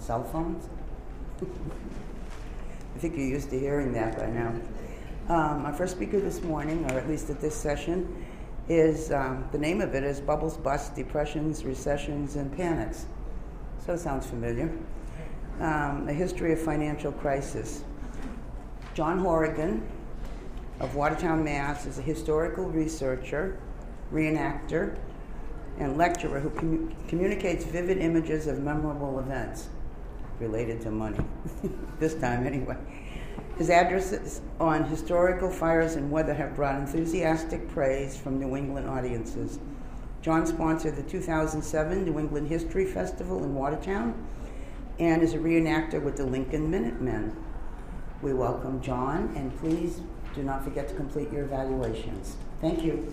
cell phones. I think you're used to hearing that by now. Our first speaker this morning, or at least at this session, is, the name of it is Bubbles, Busts, Depressions, Recessions, and Panics. So it sounds familiar. A history of financial crisis. John Horrigan of Watertown, Mass. is a historical researcher, reenactor, and lecturer who communicates vivid images of memorable events related to money, this time anyway. His addresses on historical fires and weather have brought enthusiastic praise from New England audiences. John sponsored the 2007 New England History Festival in Watertown and is a reenactor with the Lincoln Minutemen. We welcome John, and please do not forget to complete your evaluations. Thank you.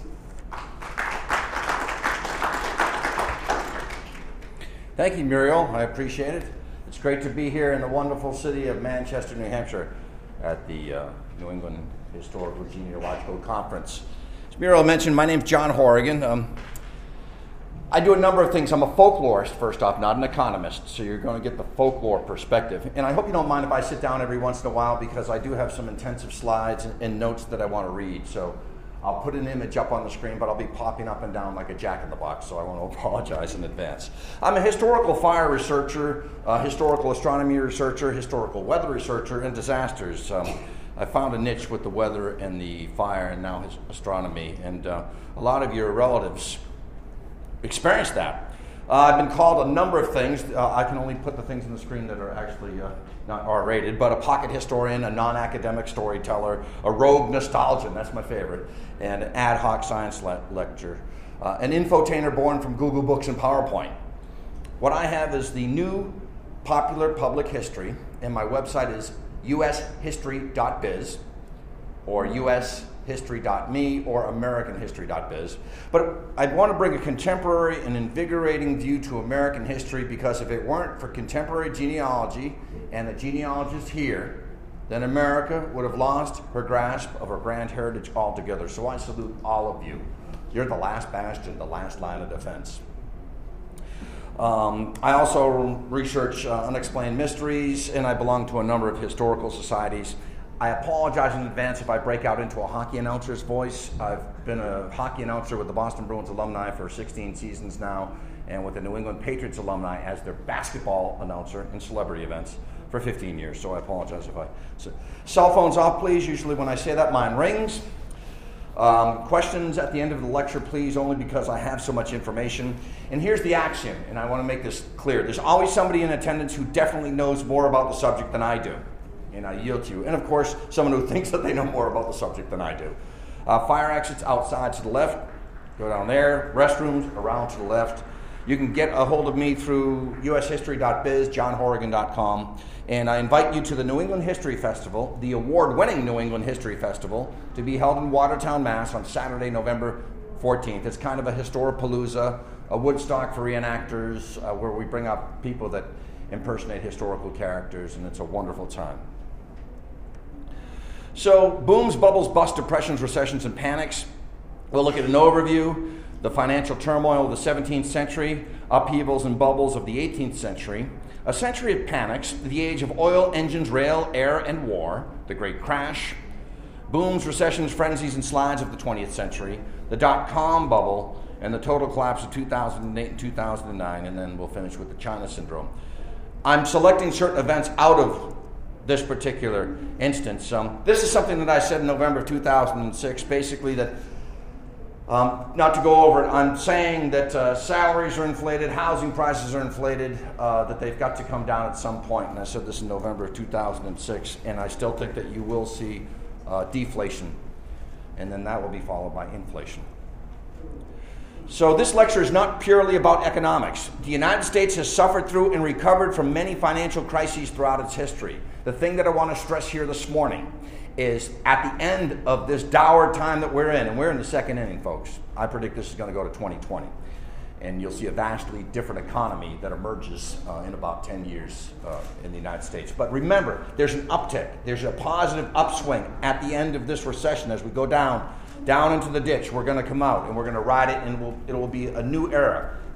Thank you, Muriel. I appreciate it. It's great to be here in the wonderful city of Manchester, New Hampshire at the New England Historical Genealogical Conference. As Muriel mentioned, my name's John Horrigan. I do a number of things. I'm a folklorist, first off, not an economist, so you're going to get the folklore perspective. And I hope you don't mind if I sit down every once in a while, because I do have some intensive slides and notes that I want to read. So I'll put an image up on the screen, but I'll be popping up and down like a jack-in-the-box, so I want to apologize in advance. I'm a historical fire researcher, historical astronomy researcher, historical weather researcher, and disasters. I found a niche with the weather and the fire and now astronomy, and a lot of your relatives experienced that. I've been called a number of things. I can only put the things on the screen that are actually not R-rated, but a pocket historian, a non-academic storyteller, a rogue nostalgian, that's my favorite, and an ad hoc science lecture, an infotainer born from Google Books and PowerPoint. What I have is the new popular public history, and my website is ushistory.biz, or ushistory.me, or americanhistory.biz. But I want to bring a contemporary and invigorating view to American history, because if it weren't for contemporary genealogy and the genealogists here, then America would have lost her grasp of her grand heritage altogether. So I salute all of you. You're the last bastion, the last line of defense. I also research unexplained mysteries, and I belong to a number of historical societies. I apologize in advance if I break out into a hockey announcer's voice. I've been a hockey announcer with the Boston Bruins alumni for 16 seasons now, and with the New England Patriots alumni as their basketball announcer in celebrity events for 15 years, so I apologize if I... Cell phones off, please. Usually when I say that, mine rings. Questions at the end of the lecture, please, only because I have so much information. And here's the axiom, and I want to make this clear. There's always somebody in attendance who definitely knows more about the subject than I do, and I yield to you. And of course, someone who thinks that they know more about the subject than I do. Fire exits outside to the left. Go down there. Restrooms around to the left. You can get a hold of me through ushistory.biz, johnhorrigan.com. And I invite you to the New England History Festival, the award-winning New England History Festival, to be held in Watertown, Mass. on Saturday, November 14th. It's kind of a historipalooza, a Woodstock for reenactors, where we bring up people that impersonate historical characters, and it's a wonderful time. So, booms, bubbles, busts, depressions, recessions, and panics. We'll look at an overview, the financial turmoil of the 17th century, upheavals and bubbles of the 18th century, a century of panics, the age of oil, engines, rail, air, and war, the Great Crash, booms, recessions, frenzies, and slides of the 20th century, the dot-com bubble, and the total collapse of 2008 and 2009, and then we'll finish with the China syndrome. I'm selecting certain events out of this particular instance. This is something that I said in November of 2006, basically that, not to go over it, I'm saying that salaries are inflated, housing prices are inflated, that they've got to come down at some point, and I said this in November of 2006, and I still think that you will see deflation, and then that will be followed by inflation. So this lecture is not purely about economics. The United States has suffered through and recovered from many financial crises throughout its history. The thing that I want to stress here this morning is at the end of this dour time that we're in, and we're in the second inning, folks. I predict this is going to go to 2020. And you'll see a vastly different economy that emerges in about 10 years in the United States. But remember, there's an uptick. There's a positive upswing at the end of this recession as we go down into the ditch. We're going to come out, and we're going to ride it, and it will be a new era.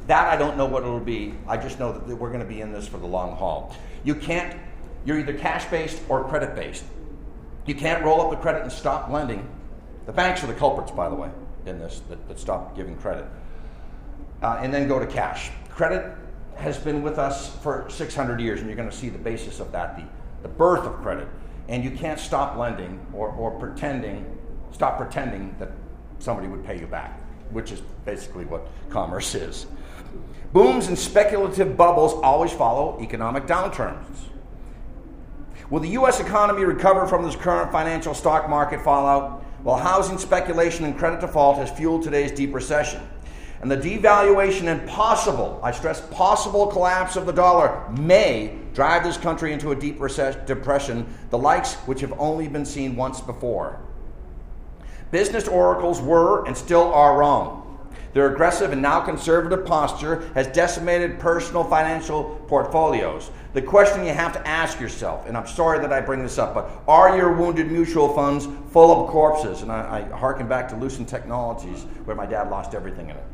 That I don't know what it'll be. I just know that we're going to be in this for the long haul. You're either cash-based or credit-based. You can't roll up the credit and stop lending. The banks are the culprits, by the way, in this, that stop giving credit. And then go to cash. Credit has been with us for 600 years, and you're going to see the basis of that, the birth of credit. And you can't stop lending or stop pretending that somebody would pay you back, which is basically what commerce is. Booms and speculative bubbles always follow economic downturns. Will the U.S. economy recover from this current financial stock market fallout? Well, housing speculation and credit default has fueled today's deep recession. And the devaluation and possible, I stress possible, collapse of the dollar may drive this country into a deep depression, the likes which have only been seen once before. Business oracles were and still are wrong. Their aggressive and now conservative posture has decimated personal financial portfolios. The question you have to ask yourself, and I'm sorry that I bring this up, but are your wounded mutual funds full of corpses? And I hearken back to Lucent Technologies, where my dad lost everything in it.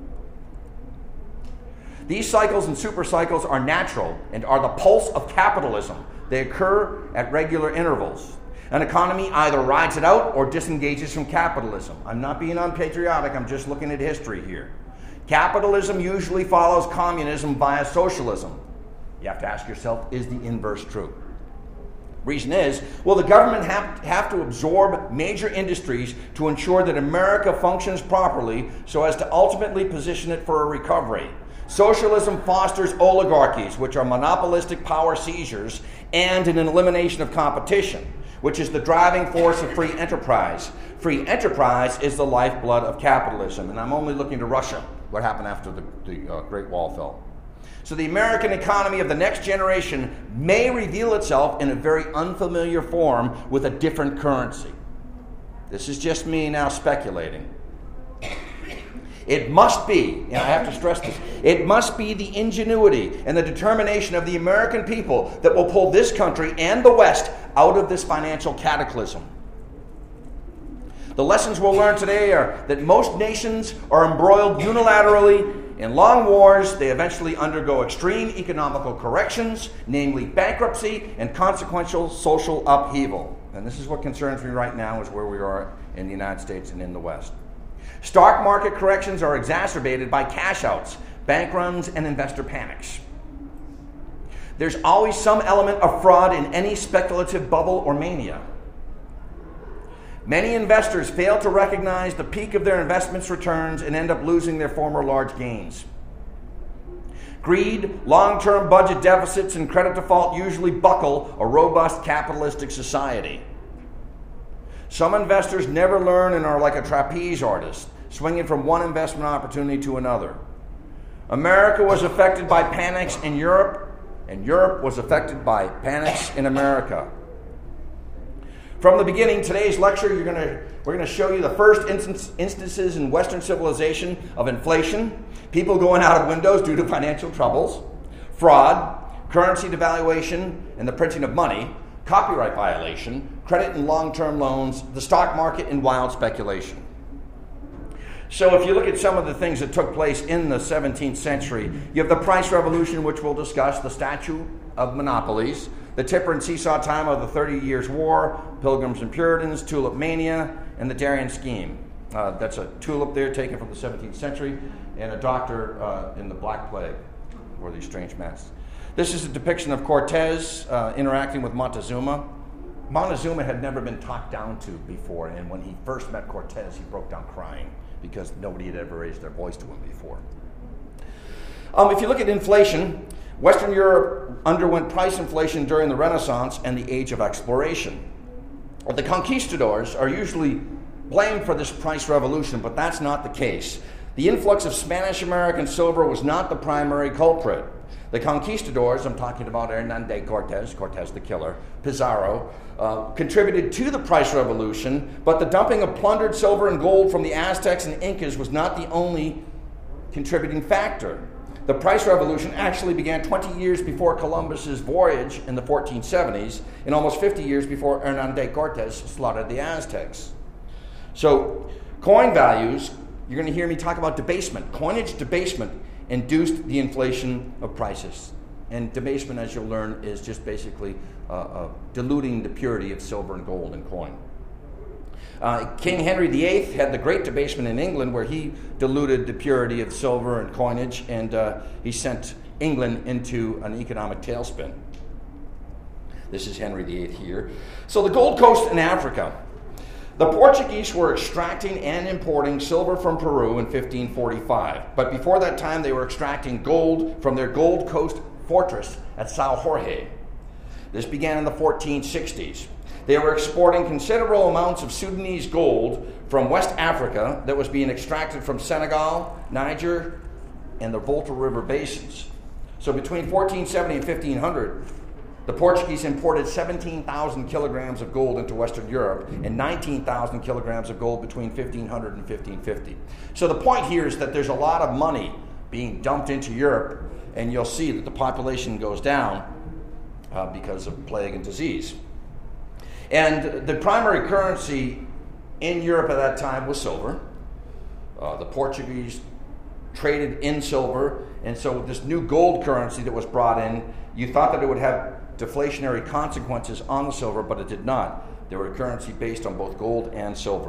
These cycles and super cycles are natural and are the pulse of capitalism. They occur at regular intervals. An economy either rides it out or disengages from capitalism. I'm not being unpatriotic, I'm just looking at history here. Capitalism usually follows communism via socialism. You have to ask yourself, is the inverse true? Reason is, will the government have to absorb major industries to ensure that America functions properly so as to ultimately position it for a recovery? Socialism fosters oligarchies, which are monopolistic power seizures, and an elimination of competition, which is the driving force of free enterprise. Free enterprise is the lifeblood of capitalism, and I'm only looking to Russia, what happened after the Great Wall fell. So the American economy of the next generation may reveal itself in a very unfamiliar form with a different currency. This is just me now speculating. It must be, and I have to stress this, it must be the ingenuity and the determination of the American people that will pull this country and the West out of this financial cataclysm. The lessons we'll learn today are that most nations are embroiled unilaterally in long wars. They eventually undergo extreme economical corrections, namely bankruptcy and consequential social upheaval. And this is what concerns me right now, is where we are in the United States and in the West. Stock market corrections are exacerbated by cash outs, bank runs, and investor panics. There's always some element of fraud in any speculative bubble or mania. Many investors fail to recognize the peak of their investments' returns and end up losing their former large gains. Greed, long-term budget deficits, and credit default usually buckle a robust capitalistic society. Some investors never learn and are like a trapeze artist, swinging from one investment opportunity to another. America was affected by panics in Europe, and Europe was affected by panics in America. From the beginning, today's lecture, we're going to show you the first instances in Western civilization of inflation, people going out of windows due to financial troubles, fraud, currency devaluation, and the printing of money, copyright violation, credit and long-term loans, the stock market, and wild speculation. So if you look at some of the things that took place in the 17th century, you have the price revolution, which we'll discuss, the statute of monopolies, the tipper and seesaw time of the 30 Years' War, Pilgrims and Puritans, tulip mania, and the Darien scheme. That's a tulip there taken from the 17th century, and a doctor in the Black Plague wore these strange masks. This is a depiction of Cortez interacting with Montezuma. Montezuma had never been talked down to before, and when he first met Cortez, he broke down crying because nobody had ever raised their voice to him before. If you look at inflation, Western Europe underwent price inflation during the Renaissance and the Age of Exploration. The conquistadors are usually blamed for this price revolution, but that's not the case. The influx of Spanish-American silver was not the primary culprit. The conquistadors, I'm talking about Hernán Cortés, Cortés the Killer, Pizarro, contributed to the price revolution, but the dumping of plundered silver and gold from the Aztecs and Incas was not the only contributing factor. The price revolution actually began 20 years before Columbus's voyage in the 1470s and almost 50 years before Hernán Cortés slaughtered the Aztecs. So, coin values, you're going to hear me talk about debasement. Coinage debasement induced the inflation of prices. And debasement, as you'll learn, is just basically diluting the purity of silver and gold in coin. King Henry VIII had the Great Debasement in England, where he diluted the purity of silver and coinage, and he sent England into an economic tailspin. This is Henry VIII here. So the Gold Coast in Africa. The Portuguese were extracting and importing silver from Peru in 1545. But before that time, they were extracting gold from their Gold Coast fortress at São Jorge. This began in the 1460s. They were exporting considerable amounts of Sudanese gold from West Africa that was being extracted from Senegal, Niger, and the Volta River basins. So between 1470 and 1500, the Portuguese imported 17,000 kilograms of gold into Western Europe and 19,000 kilograms of gold between 1500 and 1550. So the point here is that there's a lot of money being dumped into Europe, and you'll see that the population goes down because of plague and disease. And the primary currency in Europe at that time was silver. The Portuguese traded in silver, and so this new gold currency that was brought in, you thought that it would have deflationary consequences on the silver, but it did not. They were a currency based on both gold and silver.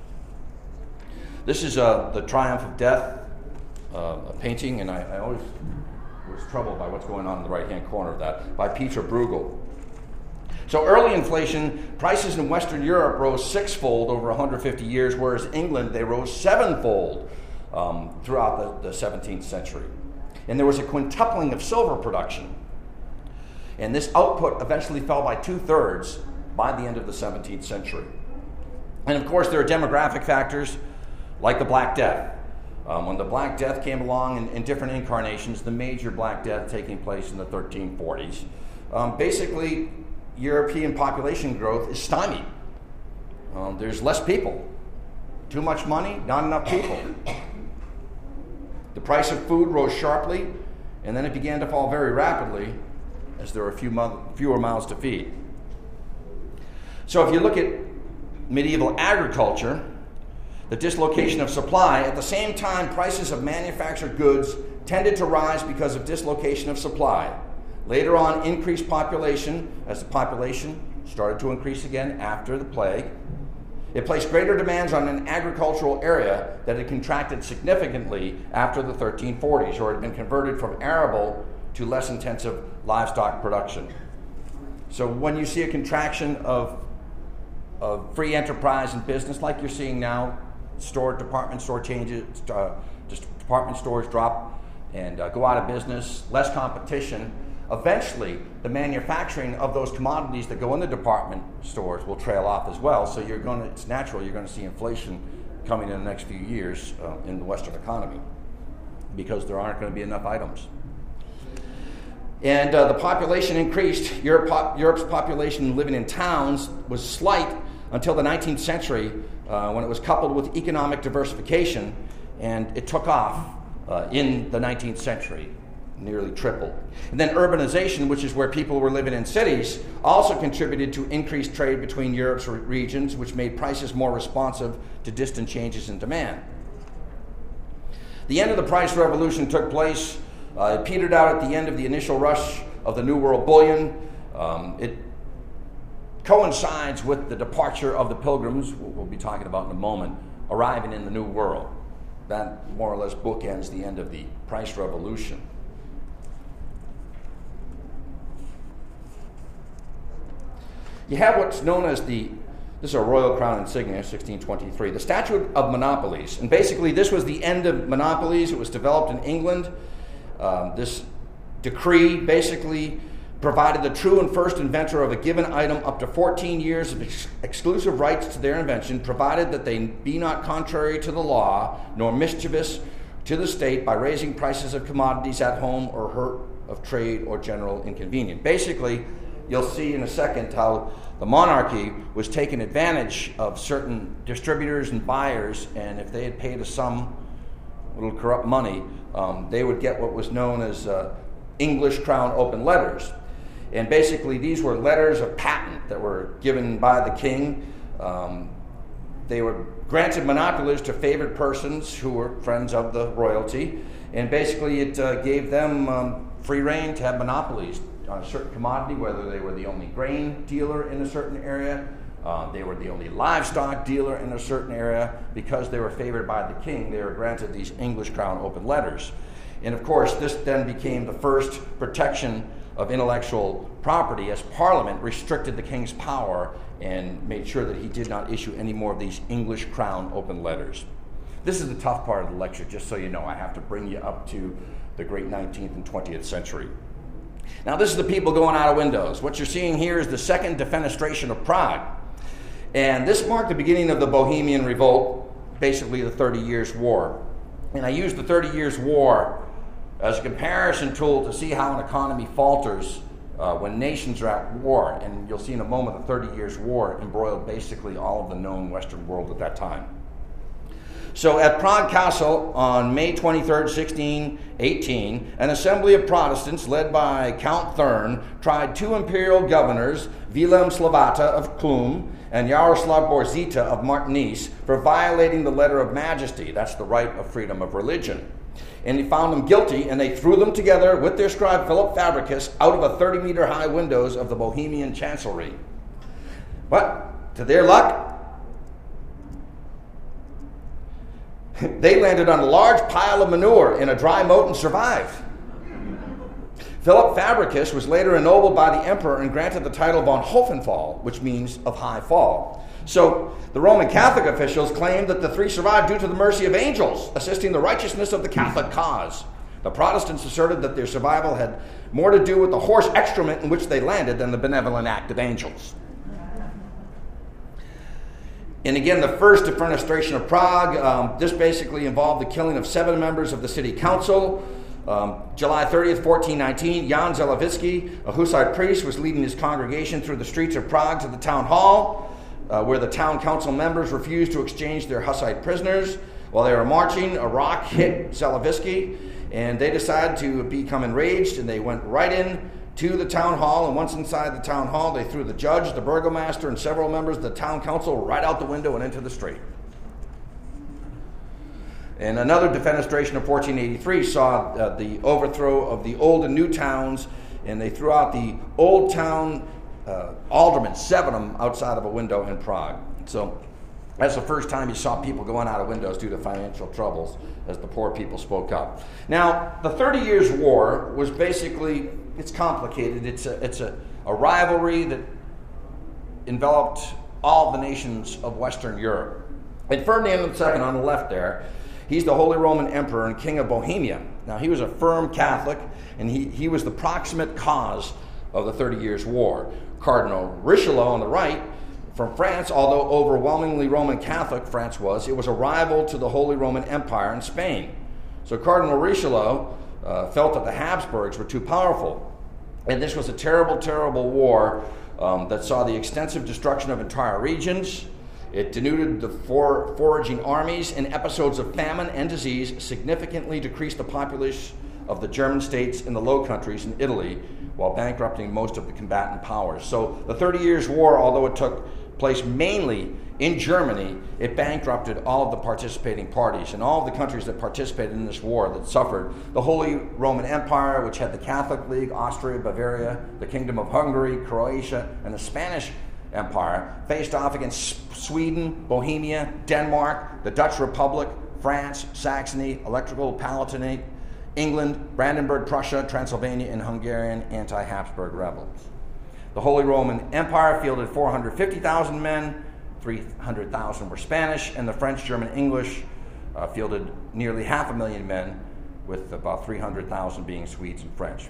This is the Triumph of Death, a painting, and I always was troubled by what's going on in the right-hand corner of that, by Peter Bruegel. So early inflation, prices in Western Europe rose sixfold over 150 years, whereas England, they rose sevenfold throughout the 17th century. And there was a quintupling of silver production. And this output eventually fell by 2/3 by the end of the 17th century. And of course, there are demographic factors like the Black Death. When the Black Death came along in different incarnations, the major Black Death taking place in the 1340s, basically European population growth is stymied. There's less people. Too much money, not enough people. The price of food rose sharply, and then it began to fall very rapidly as there were fewer mouths to feed. So if you look at medieval agriculture, the dislocation of supply, at the same time prices of manufactured goods tended to rise because of dislocation of supply. Later on, increased population, as the population started to increase again after the plague. It placed greater demands on an agricultural area that had contracted significantly after the 1340s, or had been converted from arable to less intensive livestock production. So when you see a contraction of free enterprise and business like you're seeing now, department store changes, department stores drop and go out of business, less competition, eventually the manufacturing of those commodities that go in the department stores will trail off as well. So it's natural you're going to see inflation coming in the next few years in the Western economy because there aren't going to be enough items. And the population increased. Europe's population living in towns was slight until the 19th century when it was coupled with economic diversification, and it took off in the 19th century, nearly tripled. And then urbanization, which is where people were living in cities, also contributed to increased trade between Europe's regions, which made prices more responsive to distant changes in demand. The end of the price revolution took place. It petered out at the end of the initial rush of the New World bullion. It coincides with the departure of the Pilgrims, we'll be talking about in a moment, arriving in the New World. That more or less bookends the end of the price revolution. You have what's known as this is a Royal Crown insignia, 1623, the Statute of Monopolies. And basically this was the end of monopolies. It was developed in England. This decree basically provided the true and first inventor of a given item up to 14 years of exclusive rights to their invention, provided that they be not contrary to the law, nor mischievous to the state by raising prices of commodities at home or hurt of trade or general inconvenience. Basically, you'll see in a second how the monarchy was taking advantage of certain distributors and buyers, and if they had paid a sum, little corrupt money, they would get what was known as English Crown open letters. And basically these were letters of patent that were given by the king. They were granted monopolies to favored persons who were friends of the royalty, And basically it gave them free reign to have monopolies on a certain commodity, whether they were the only grain dealer in a certain area, they were the only livestock dealer in a certain area. Because they were favored by the king, they were granted these English crown open letters. And of course, this then became the first protection of intellectual property, as Parliament restricted the king's power and made sure that he did not issue any more of these English crown open letters. This is the tough part of the lecture, just so you know. I have to bring you up to the great 19th and 20th century. Now, this is the people going out of windows. What you're seeing here is the Second Defenestration of Prague. And this marked the beginning of the Bohemian Revolt, basically the 30 Years' War. And I used the 30 Years' War as a comparison tool to see how an economy falters when nations are at war. And you'll see in a moment the 30 Years' War embroiled basically all of the known Western world at that time. So at Prague Castle on May 23rd, 1618, an assembly of Protestants led by Count Thurn tried two imperial governors, Wilhelm Slavata of Chlum and Yaroslav Borzita of Martinice, for violating the letter of majesty. That's the right of freedom of religion. And he found them guilty, and they threw them together with their scribe Philip Fabricius out of a 30-meter high windows of the Bohemian chancellery. But, to their luck, they landed on a large pile of manure in a dry moat and survived. Philip Fabricius was later ennobled by the emperor and granted the title von Hohenfall, which means of high fall. So the Roman Catholic officials claimed that the three survived due to the mercy of angels, assisting the righteousness of the Catholic cause. The Protestants asserted that their survival had more to do with the horse excrement in which they landed than the benevolent act of angels. And again, the first defenestration of Prague, this basically involved the killing of 7 members of the city council. July 30th, 1419, Jan Zelevitsky, a Hussite priest, was leading his congregation through the streets of Prague to the town hall, where the town council members refused to exchange their Hussite prisoners. While they were marching, a rock hit Zelevitsky, and they decided to become enraged, and they went right in to the town hall, and once inside the town hall, they threw the judge, the burgomaster, and several members of the town council right out the window and into the street. And another defenestration of 1483 saw the overthrow of the old and new towns, and they threw out the old town aldermen, 7 of them, outside of a window in Prague. So that's the first time you saw people going out of windows due to financial troubles, as the poor people spoke up. Now, the 30 Years' War was basically, it's complicated. It's a rivalry that enveloped all the nations of Western Europe. And Ferdinand II on the left there, he's the Holy Roman Emperor and King of Bohemia. Now, he was a firm Catholic, and he was the proximate cause of the 30 Years' War. Cardinal Richelieu on the right, from France, although overwhelmingly Roman Catholic France was, it was a rival to the Holy Roman Empire in Spain. So Cardinal Richelieu felt that the Habsburgs were too powerful. And this was a terrible, terrible war that saw the extensive destruction of entire regions. It denuded the foraging armies, and episodes of famine and disease significantly decreased the population of the German states in the Low Countries and Italy, while bankrupting most of the combatant powers. So the 30 Years' War, although it took place mainly in Germany, it bankrupted all of the participating parties, and all of the countries that participated in this war that suffered. The Holy Roman Empire, which had the Catholic League, Austria, Bavaria, the Kingdom of Hungary, Croatia, and the Spanish Empire, faced off against Sweden, Bohemia, Denmark, the Dutch Republic, France, Saxony, Electoral Palatinate, England, Brandenburg, Prussia, Transylvania, and Hungarian anti-Habsburg rebels. The Holy Roman Empire fielded 450,000 men, 300,000 were Spanish, and the French, German, English fielded nearly 500,000 men, with about 300,000 being Swedes and French.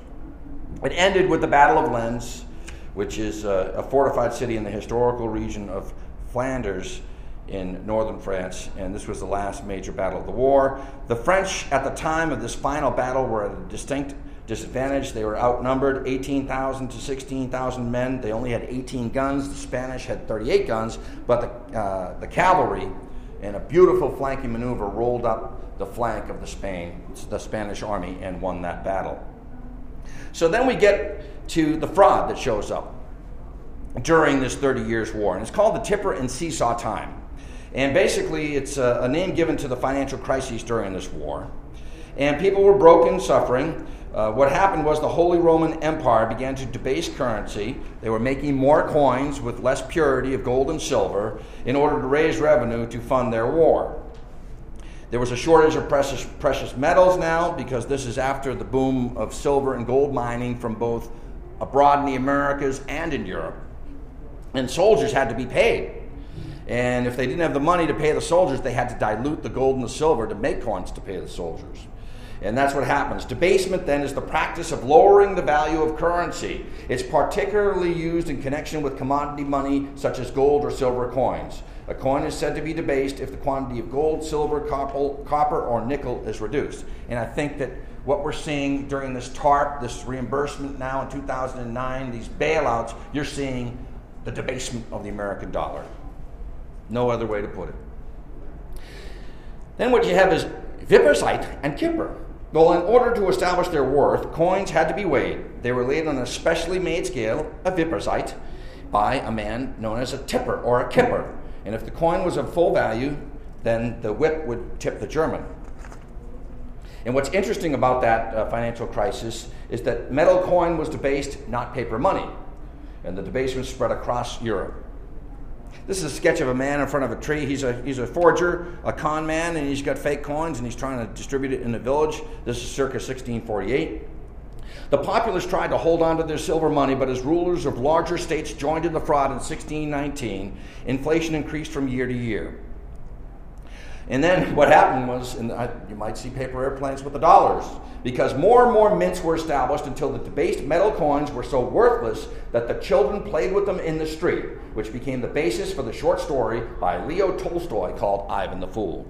It ended with the Battle of Lens, which is a fortified city in the historical region of Flanders in northern France, and this was the last major battle of the war. The French, at the time of this final battle, were at a distinct disadvantage. They were outnumbered 18,000 to 16,000 men. They only had 18 guns. The Spanish had 38 guns, but the cavalry, in a beautiful flanking maneuver, rolled up the flank of the Spanish army and won that battle. So then we get to the fraud that shows up during this 30 Years' War, and it's called the Tipper and Seesaw Time. And basically, it's a name given to the financial crises during this war. and people were broke and suffering. What happened was the Holy Roman Empire began to debase currency. They were making more coins with less purity of gold and silver in order to raise revenue to fund their war. There was a shortage of precious metals now, because this is after the boom of silver and gold mining from both abroad in the Americas and in Europe. And soldiers had to be paid. And if they didn't have the money to pay the soldiers, they had to dilute the gold and the silver to make coins to pay the soldiers. And that's what happens. Debasement, then, is the practice of lowering the value of currency. It's particularly used in connection with commodity money, such as gold or silver coins. A coin is said to be debased if the quantity of gold, silver, copper, or nickel is reduced. And I think that what we're seeing during this TARP, this reimbursement now in 2009, these bailouts, you're seeing the debasement of the American dollar. No other way to put it. Then what you have is Vippersite and Kipper. Well, in order to establish their worth, coins had to be weighed. They were laid on a specially made scale, a Vippersite, by a man known as a tipper or a kipper. And if the coin was of full value, then the whip would tip the German. And what's interesting about that financial crisis is that metal coin was debased, not paper money. And the debasement spread across Europe. This is a sketch of a man in front of a tree. He's a forger, a con man, and he's got fake coins, and he's trying to distribute it in the village. This is circa 1648. The populace tried to hold on to their silver money, but as rulers of larger states joined in the fraud in 1619, inflation increased from year to year. And then what happened was, you might see paper airplanes with the dollars, because more and more mints were established until the debased metal coins were so worthless that the children played with them in the street, which became the basis for the short story by Leo Tolstoy called Ivan the Fool.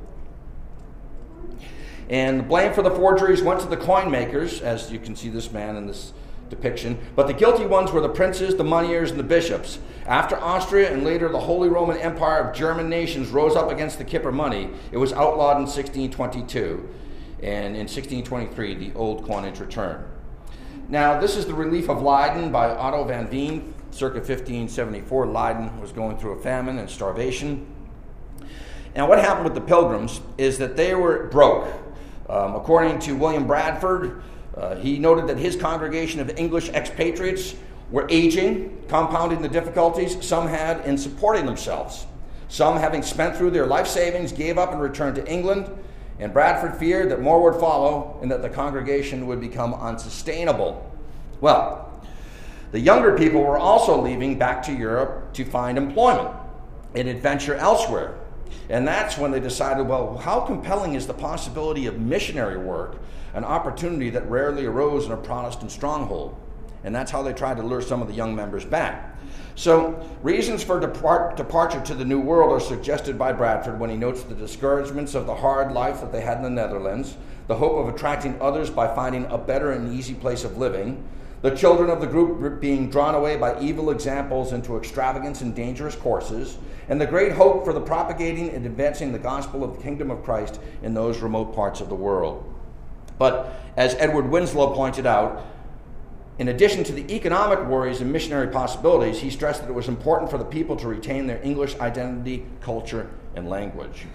And the blame for the forgeries went to the coin makers, as you can see this man in this depiction, but the guilty ones were the princes, the moneyers, and the bishops. After Austria and later the Holy Roman Empire of German nations rose up against the Kipper money, it was outlawed in 1622, and in 1623 the old coinage returned. Now, this is the Relief of Leyden by Otto van Veen, circa 1574. Leyden was going through a famine and starvation. Now, what happened with the Pilgrims is that they were broke. According to William Bradford, he noted that his congregation of English expatriates were aging, compounding the difficulties some had in supporting themselves. Some, having spent through their life savings, gave up and returned to England, and Bradford feared that more would follow and that the congregation would become unsustainable. Well, the younger people were also leaving back to Europe to find employment and adventure elsewhere. And that's when they decided, well, how compelling is the possibility of missionary work, an opportunity that rarely arose in a Protestant stronghold? And that's how they tried to lure some of the young members back. So reasons for departure to the New World are suggested by Bradford when he notes the discouragements of the hard life that they had in the Netherlands, the hope of attracting others by finding a better and easy place of living, the children of the group being drawn away by evil examples into extravagance and dangerous courses, and the great hope for the propagating and advancing the gospel of the kingdom of Christ in those remote parts of the world. But as Edward Winslow pointed out, in addition to the economic worries and missionary possibilities, he stressed that it was important for the people to retain their English identity, culture, and language.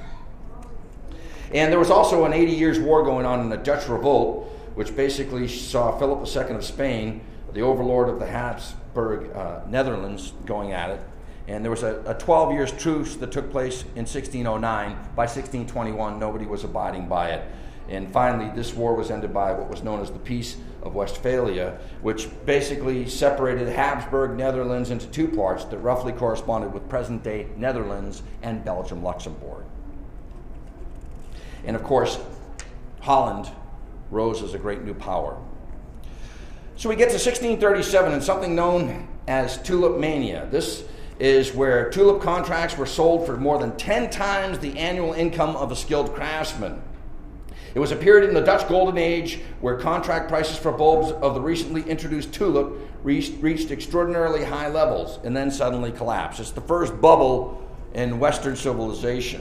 And there was also an 80 Years' War going on in the Dutch Revolt, which basically saw Philip II of Spain, the overlord of the Habsburg Netherlands, going at it. And there was a 12 years truce that took place in 1609. By 1621, nobody was abiding by it. And finally, this war was ended by what was known as the Peace of Westphalia, which basically separated Habsburg Netherlands into two parts that roughly corresponded with present-day Netherlands and Belgium-Luxembourg. And of course, Holland rose as a great new power. So we get to 1637 and something known as Tulip Mania. This is where tulip contracts were sold for more than 10 times the annual income of a skilled craftsman. It was a period in the Dutch Golden Age where contract prices for bulbs of the recently introduced tulip reached extraordinarily high levels and then suddenly collapsed. It's the first bubble in Western civilization.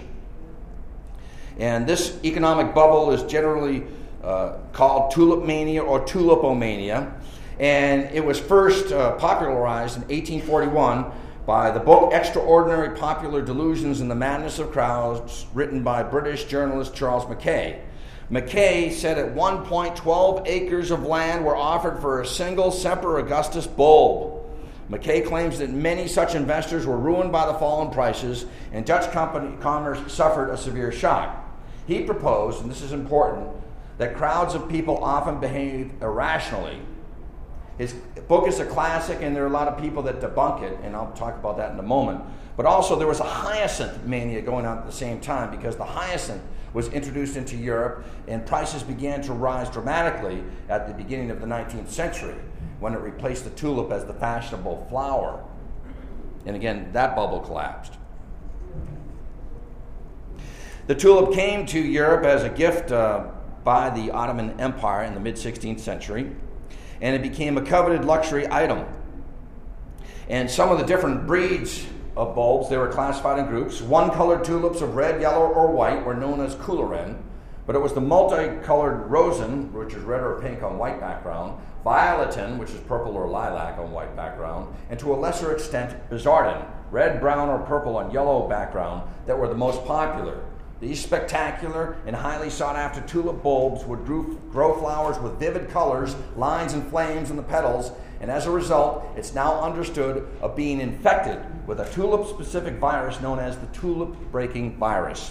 And this economic bubble is generally called tulip mania or tulipomania. And it was first popularized in 1841 by the book Extraordinary Popular Delusions and the Madness of Crowds, written by British journalist Charles Mackay. McKay said at one point 12 acres of land were offered for a single Semper Augustus bulb. McKay claims that many such investors were ruined by the fall in prices, and Dutch commerce suffered a severe shock. He proposed, and this is important, that crowds of people often behave irrationally. His book is a classic, and there are a lot of people that debunk it, and I'll talk about that in a moment. But also there was a hyacinth mania going on at the same time, because the hyacinth was introduced into Europe, and prices began to rise dramatically at the beginning of the 19th century, when it replaced the tulip as the fashionable flower. And again, that bubble collapsed. The tulip came to Europe as a gift by the Ottoman Empire in the mid-16th century, and it became a coveted luxury item. And some of the different breeds of bulbs, they were classified in groups. One-colored tulips of red, yellow, or white were known as Couleren, but it was the multicolored rosen, which is red or pink on white background, violeton, which is purple or lilac on white background, and to a lesser extent, Bizarden, red, brown, or purple on yellow background, that were the most popular. These spectacular and highly sought-after tulip bulbs would grow flowers with vivid colors, lines, and flames in the petals, and as a result, it's now understood of being infected with a tulip-specific virus known as the tulip-breaking virus.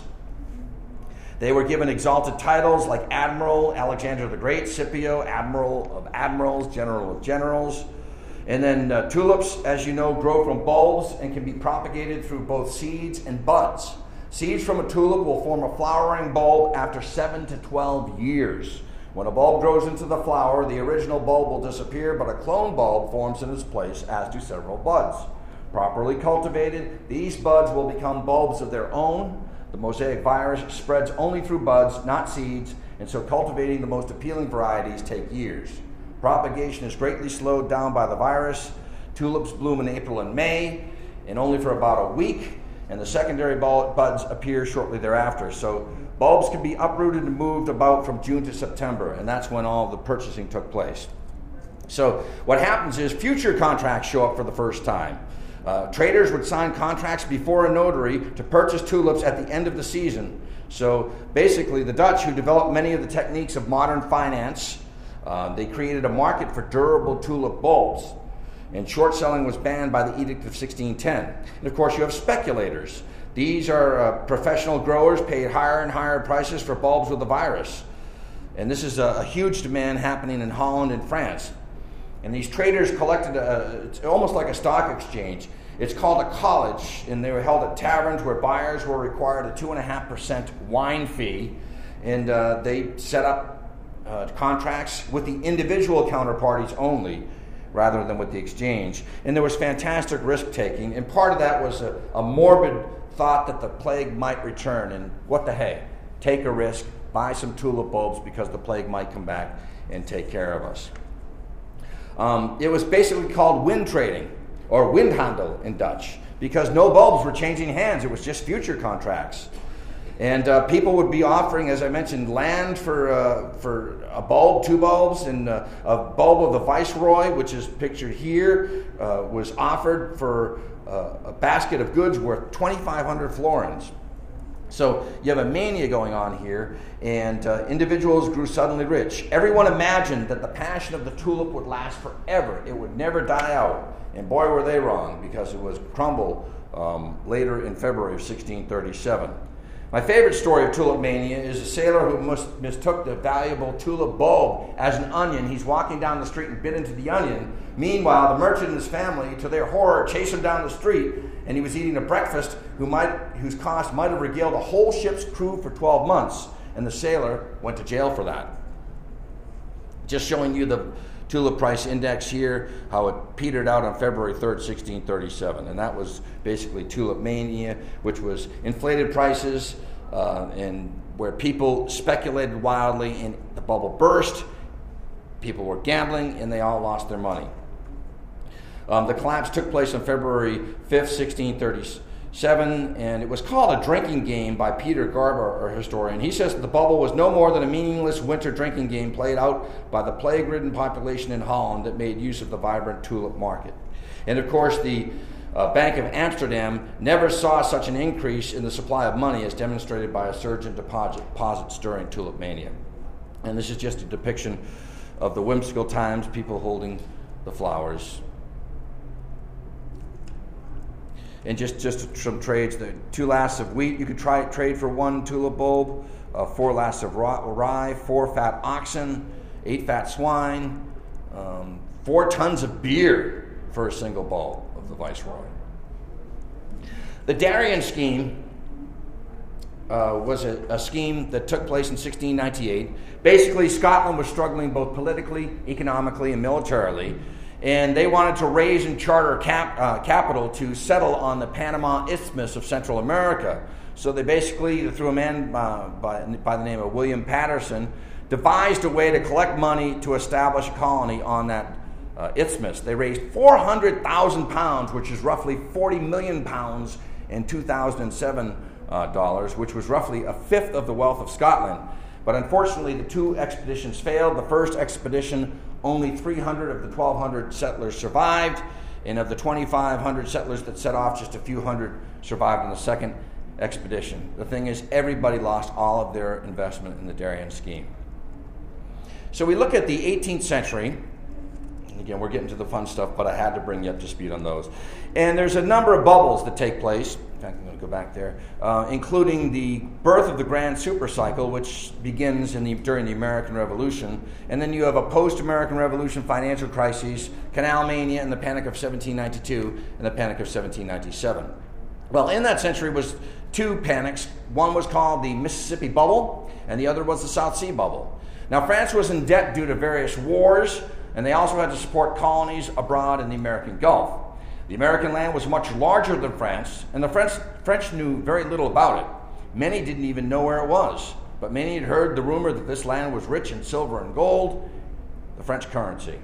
They were given exalted titles like Admiral, Alexander the Great, Scipio, Admiral of Admirals, General of Generals. And then tulips, as you know, grow from bulbs and can be propagated through both seeds and buds. Seeds from a tulip will form a flowering bulb after 7 to 12 years. When a bulb grows into the flower, the original bulb will disappear, but a clone bulb forms in its place, as do several buds. Properly cultivated, these buds will become bulbs of their own. The mosaic virus spreads only through buds, not seeds, and so cultivating the most appealing varieties take years. Propagation is greatly slowed down by the virus. Tulips bloom in April and May, and only for about a week, and the secondary buds appear shortly thereafter. So bulbs can be uprooted and moved about from June to September, and that's when all the purchasing took place. So what happens is future contracts show up for the first time. Traders would sign contracts before a notary to purchase tulips at the end of the season. So basically, the Dutch, who developed many of the techniques of modern finance, they created a market for durable tulip bulbs. And short selling was banned by the Edict of 1610. And of course, you have speculators. These are professional growers paid higher and higher prices for bulbs with the virus. And this is a huge demand happening in Holland and France. And these traders collected, it's almost like a stock exchange. It's called a college, and they were held at taverns where buyers were required a 2.5% wine fee. And they set up contracts with the individual counterparties only, rather than with the exchange. And there was fantastic risk-taking, and part of that was a morbid thought that the plague might return, and what the hey, take a risk, buy some tulip bulbs because the plague might come back and take care of us. It was basically called wind trading, or windhandel in Dutch, because no bulbs were changing hands, it was just future contracts. And people would be offering, as I mentioned, land for a bulb, 2 bulbs, and a bulb of the Viceroy, which is pictured here, was offered for a basket of goods worth 2,500 florins. So you have a mania going on here, and individuals grew suddenly rich. Everyone imagined that the passion of the tulip would last forever. It would never die out. And boy, were they wrong, because it was crumbled later in February of 1637. My favorite story of tulip mania is a sailor who mistook the valuable tulip bulb as an onion. He's walking down the street and bit into the onion. Meanwhile, the merchant and his family, to their horror, chased him down the street, and he was eating a breakfast whose cost might have regaled a whole ship's crew for 12 months, and the sailor went to jail for that. Just showing you the tulip price index here, how it petered out on February 3rd, 1637. And that was basically tulip mania, which was inflated prices and where people speculated wildly, and the bubble burst. People were gambling, and they all lost their money. The collapse took place on February 5th, 1637, and it was called a drinking game by Peter Garber, a historian. He says that the bubble was no more than a meaningless winter drinking game played out by the plague-ridden population in Holland that made use of the vibrant tulip market. And of course, the Bank of Amsterdam never saw such an increase in the supply of money as demonstrated by a surge in deposits during tulip mania. And this is just a depiction of the whimsical times, people holding the flowers. And just some trades, the 2 lasts of wheat you could trade for 1 tulip bulb, 4 lasts of rye, 4 fat oxen, 8 fat swine, 4 tons of beer for a single bulb of the Viceroy. The Darien scheme was a scheme that took place in 1698. Basically, Scotland was struggling both politically, economically, and militarily, and they wanted to raise and charter capital to settle on the Panama Isthmus of Central America. So they basically, through a man by the name of William Patterson, devised a way to collect money to establish a colony on that isthmus. They raised 400,000 pounds, which is roughly 40 million pounds in 2007 dollars, which was roughly a fifth of the wealth of Scotland. But unfortunately, the 2 expeditions failed. The first expedition, only 300 of the 1,200 settlers survived, and of the 2,500 settlers that set off, just a few hundred survived in the second expedition. The thing is, everybody lost all of their investment in the Darien scheme. So we look at the 18th century. And again, we're getting to the fun stuff, but I had to bring you up to speed on those. And there's a number of bubbles that take place. In fact, I'm going to go back there, including the birth of the Grand Supercycle, which begins during the American Revolution. And then you have a post-American Revolution financial crisis, Canal Mania, and the Panic of 1792, and the Panic of 1797. Well, in that century was 2 panics. One was called the Mississippi Bubble, and the other was the South Sea Bubble. Now, France was in debt due to various wars, and they also had to support colonies abroad in the American Gulf. The American land was much larger than France, and the French knew very little about it. Many didn't even know where it was, but many had heard the rumor that this land was rich in silver and gold, the French currency.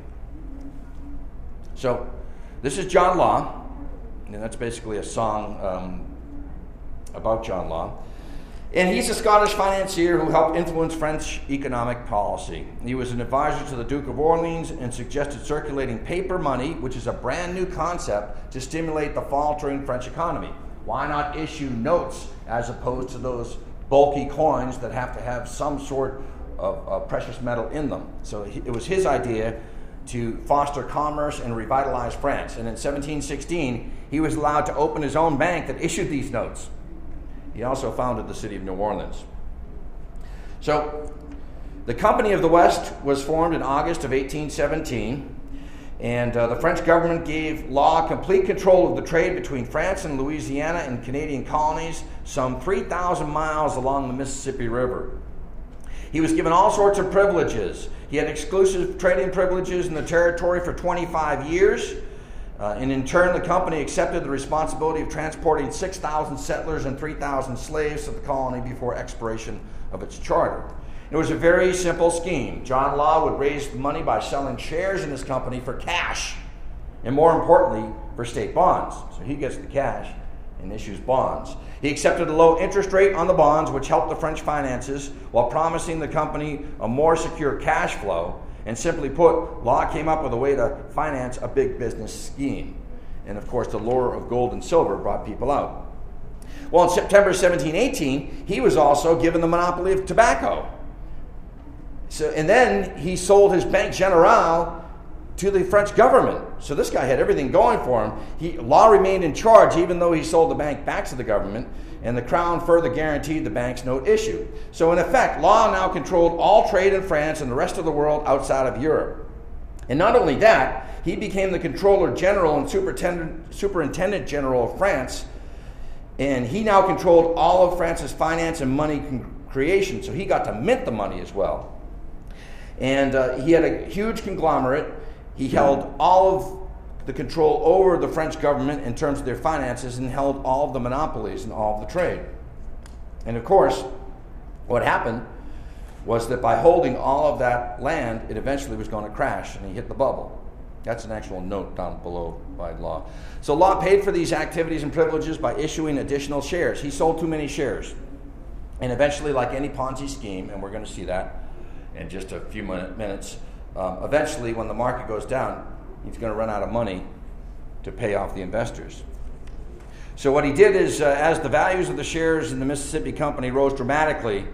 So, this is John Law, and that's basically a song about John Law. And he's a Scottish financier who helped influence French economic policy. He was an advisor to the Duke of Orleans and suggested circulating paper money, which is a brand new concept, to stimulate the faltering French economy. Why not issue notes as opposed to those bulky coins that have to have some sort of precious metal in them? So it was his idea to foster commerce and revitalize France. And in 1716, he was allowed to open his own bank that issued these notes. He also founded the city of New Orleans. So, the Company of the West was formed in August of 1817, and the French government gave Law complete control of the trade between France and Louisiana and Canadian colonies, some 3,000 miles along the Mississippi River. He was given all sorts of privileges. He had exclusive trading privileges in the territory for 25 years. And in turn, the company accepted the responsibility of transporting 6,000 settlers and 3,000 slaves to the colony before expiration of its charter. It was a very simple scheme. John Law would raise money by selling shares in his company for cash, and more importantly, for state bonds. So he gets the cash and issues bonds. He accepted a low interest rate on the bonds, which helped the French finances, while promising the company a more secure cash flow. And simply put, Law came up with a way to finance a big business scheme. And of course, the lure of gold and silver brought people out. Well, in September 1718, he was also given the monopoly of tobacco. And then he sold his Banque Générale to the French government. So this guy had everything going for him. Law remained in charge even though he sold the bank back to the government, and the crown further guaranteed the bank's note issue. So in effect, Law now controlled all trade in France and the rest of the world outside of Europe. And not only that, he became the Controller General and Superintendent General of France, and he now controlled all of France's finance and money creation, so he got to mint the money as well. And he had a huge conglomerate. He held all of the control over the French government in terms of their finances and held all of the monopolies and all of the trade. And of course, what happened was that by holding all of that land, it eventually was going to crash, and he hit the bubble. That's an actual note down below by Law. So Law paid for these activities and privileges by issuing additional shares. He sold too many shares. And eventually, like any Ponzi scheme, and we're going to see that in just a few minutes, eventually when the market goes down, he's going to run out of money to pay off the investors. So what he did is, as the values of the shares in the Mississippi Company rose dramatically,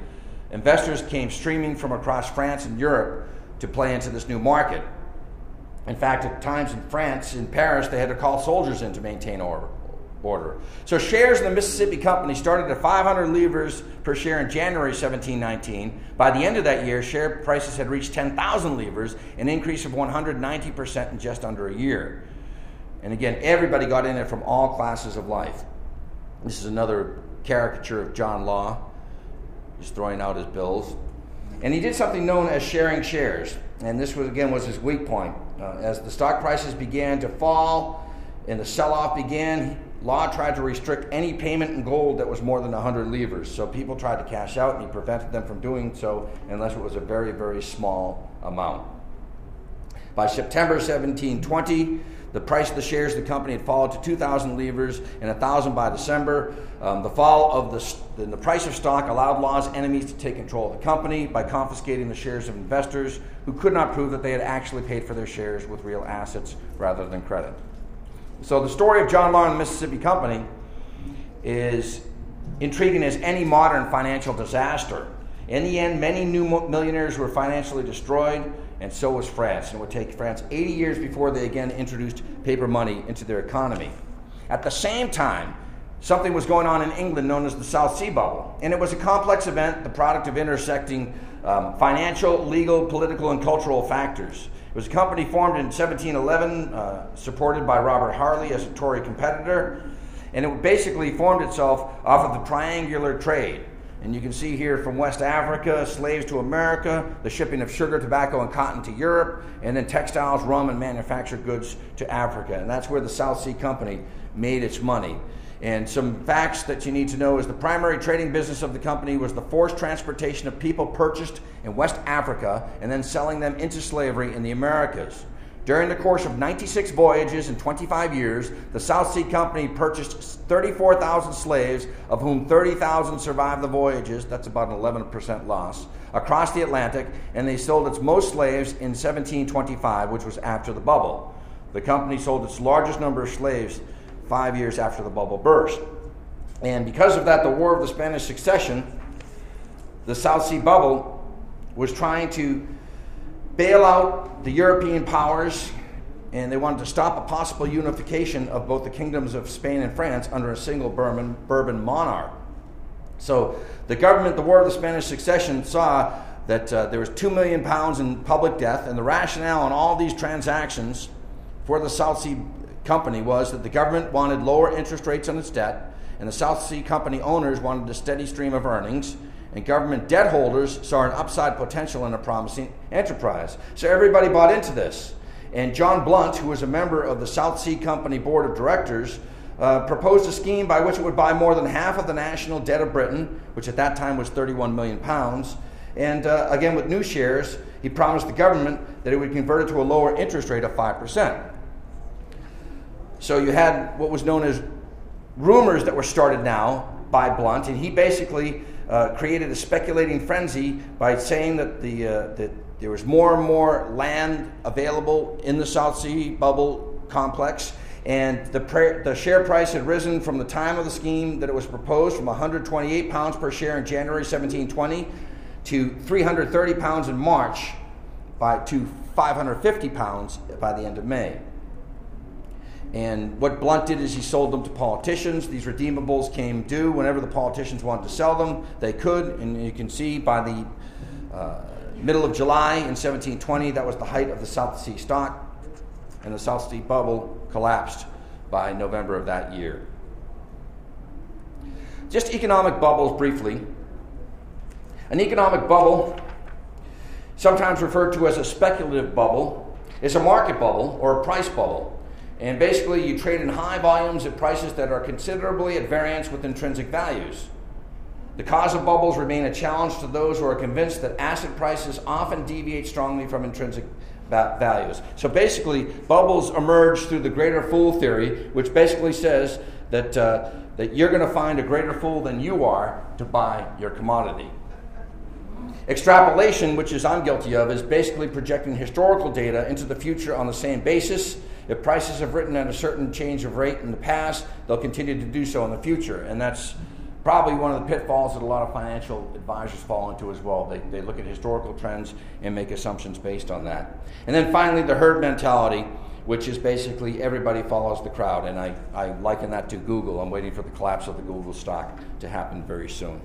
investors came streaming from across France and Europe to play into this new market. In fact, at times in France, in Paris, they had to call soldiers in to maintain order. So shares in the Mississippi Company started at 500 livres per share in January 1719. By the end of that year, share prices had reached 10,000 livres, an increase of 190% in just under a year. And again, everybody got in it from all classes of life. This is another caricature of John Law. He's throwing out his bills. And he did something known as sharing shares. And this was his weak point. As the stock prices began to fall and the sell-off began, Law tried to restrict any payment in gold that was more than 100 livres. So people tried to cash out, and he prevented them from doing so unless it was a very, very small amount. By September 1720, the price of the shares of the company had fallen to 2,000 livres and 1,000 by December. The fall of the price of stock allowed Law's enemies to take control of the company by confiscating the shares of investors who could not prove that they had actually paid for their shares with real assets rather than credit. So the story of John Law and the Mississippi Company is intriguing as any modern financial disaster. In the end, many new millionaires were financially destroyed, and so was France. And it would take France 80 years before they again introduced paper money into their economy. At the same time, something was going on in England known as the South Sea Bubble. And it was a complex event, the product of intersecting financial, legal, political, and cultural factors. It was a company formed in 1711, supported by Robert Harley as a Tory competitor, and it basically formed itself off of the triangular trade. And you can see here from West Africa, slaves to America, the shipping of sugar, tobacco, and cotton to Europe, and then textiles, rum, and manufactured goods to Africa. And that's where the South Sea Company made its money. And some facts that you need to know is the primary trading business of the company was the forced transportation of people purchased in West Africa and then selling them into slavery in the Americas. During the course of 96 voyages in 25 years, the South Sea Company purchased 34,000 slaves, of whom 30,000 survived the voyages, that's about an 11% loss, across the Atlantic, and they sold its most slaves in 1725, which was after the bubble. The company sold its largest number of slaves 5 years after the bubble burst. And because of that, the War of the Spanish Succession, the South Sea Bubble, was trying to bail out the European powers, and they wanted to stop a possible unification of both the kingdoms of Spain and France under a single Bourbon monarch. So the government, the War of the Spanish Succession, saw that there was £2 million in public debt, and the rationale on all these transactions for the South Sea Company was that the government wanted lower interest rates on its debt, and the South Sea Company owners wanted a steady stream of earnings, and government debt holders saw an upside potential in a promising enterprise. So everybody bought into this. And John Blunt, who was a member of the South Sea Company Board of Directors, proposed a scheme by which it would buy more than half of the national debt of Britain, which at that time was £31 million. And again, with new shares, he promised the government that it would convert it to a lower interest rate of 5%. So you had what was known as rumors that were started now by Blunt, and he basically created a speculating frenzy by saying that that there was more and more land available in the South Sea Bubble complex, and the share price had risen from the time of the scheme that it was proposed from £128 per share in January 1720 to £330 in March to £550 by the end of May. And what Blunt did is he sold them to politicians. These redeemables came due whenever the politicians wanted to sell them. They could, and you can see by the middle of July in 1720, that was the height of the South Sea stock, and the South Sea Bubble collapsed by November of that year. Just economic bubbles briefly. An economic bubble, sometimes referred to as a speculative bubble, is a market bubble or a price bubble. And basically, you trade in high volumes at prices that are considerably at variance with intrinsic values. The cause of bubbles remain a challenge to those who are convinced that asset prices often deviate strongly from intrinsic values. So basically, bubbles emerge through the greater fool theory, which basically says that you're going to find a greater fool than you are to buy your commodity. Extrapolation, which is I'm guilty of, is basically projecting historical data into the future on the same basis. If prices have risen at a certain change of rate in the past, they'll continue to do so in the future. And that's probably one of the pitfalls that a lot of financial advisors fall into as well. They look at historical trends and make assumptions based on that. And then finally, the herd mentality, which is basically everybody follows the crowd. And I liken that to Google. I'm waiting for the collapse of the Google stock to happen very soon.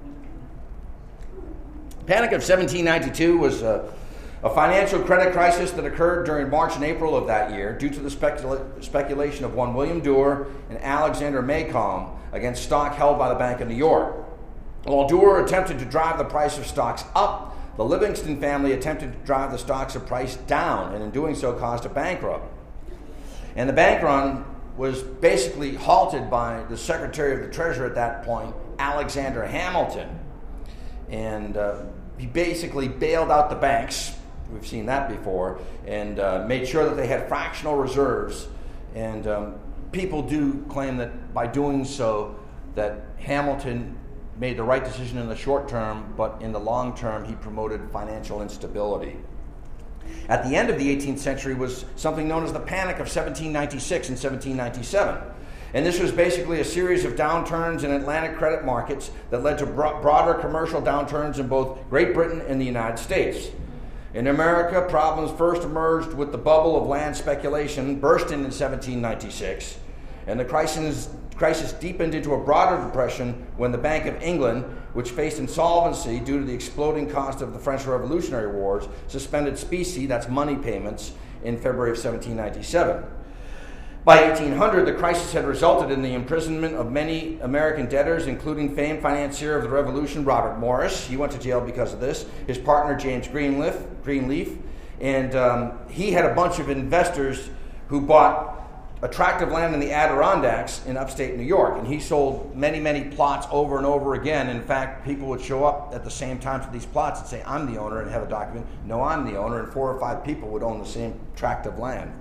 Panic of 1792 was a financial credit crisis that occurred during March and April of that year due to the speculation of one William Duer and Alexander Macomb against stock held by the Bank of New York. While Duer attempted to drive the price of stocks up, the Livingston family attempted to drive the stocks of price down, and in doing so caused a bank run. And the bank run was basically halted by the Secretary of the Treasury at that point, Alexander Hamilton. And he basically bailed out the banks. We've seen that before, and made sure that they had fractional reserves. And people do claim that by doing so, that Hamilton made the right decision in the short term, but in the long term, he promoted financial instability. At the end of the 18th century was something known as the Panic of 1796 and 1797. And this was basically a series of downturns in Atlantic credit markets that led to broader commercial downturns in both Great Britain and the United States. In America, problems first emerged with the bubble of land speculation bursting in 1796, and the crisis deepened into a broader depression when the Bank of England, which faced insolvency due to the exploding cost of the French Revolutionary Wars, suspended specie, that's money payments, in February of 1797. By 1800, the crisis had resulted in the imprisonment of many American debtors, including famed financier of the Revolution, Robert Morris. He went to jail because of this. His partner, James Greenleaf, and he had a bunch of investors who bought a tract of land in the Adirondacks in upstate New York, and he sold many, many plots over and over again. In fact, people would show up at the same time to these plots and say, "I'm the owner," and have a document. "No, I'm the owner," and 4 or 5 people would own the same tract of land.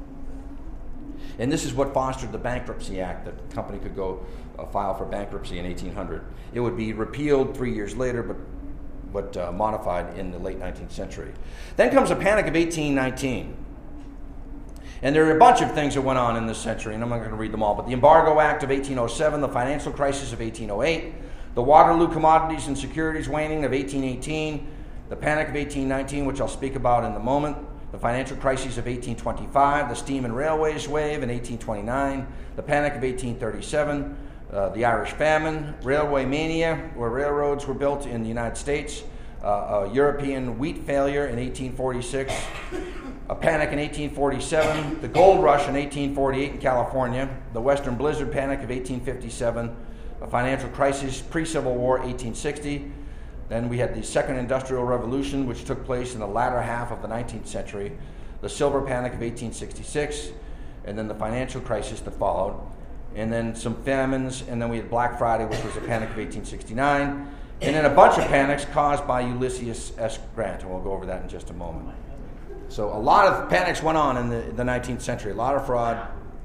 And this is what fostered the Bankruptcy Act, that the company could go file for bankruptcy in 1800. It would be repealed 3 years later, but modified in the late 19th century. Then comes the Panic of 1819. And there are a bunch of things that went on in this century, and I'm not going to read them all, but the Embargo Act of 1807, the financial crisis of 1808, the Waterloo Commodities and Securities waning of 1818, the Panic of 1819, which I'll speak about in a moment, the financial crises of 1825, the steam and railways wave in 1829, the Panic of 1837, the Irish famine, railway mania, where railroads were built in the United States, a European wheat failure in 1846, a panic in 1847, the gold rush in 1848 in California, the Western Blizzard Panic of 1857, a financial crisis pre-Civil War 1860. Then we had the Second Industrial Revolution, which took place in the latter half of the 19th century, the Silver Panic of 1866, and then the financial crisis that followed, and then some famines, and then we had Black Friday, which was the Panic of 1869, and then a bunch of panics caused by Ulysses S. Grant, and we'll go over that in just a moment. So a lot of panics went on in the 19th century, a lot of fraud.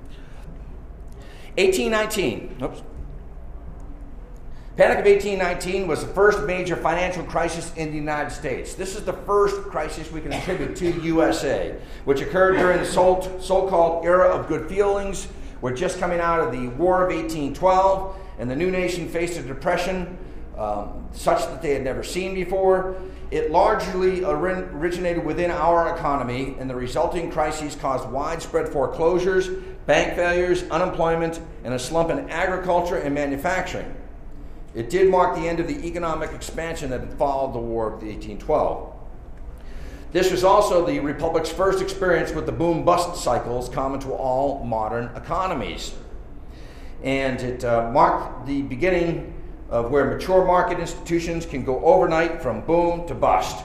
1819, Panic of 1819 was the first major financial crisis in the United States. This is the first crisis we can attribute to the USA, which occurred during the so-called era of good feelings. We're just coming out of the War of 1812, and the new nation faced a depression such that they had never seen before. It largely originated within our economy, and the resulting crises caused widespread foreclosures, bank failures, unemployment, and a slump in agriculture and manufacturing. It did mark the end of the economic expansion that had followed the War of 1812. This was also the Republic's first experience with the boom-bust cycles common to all modern economies. And it marked the beginning of where mature market institutions can go overnight from boom to bust.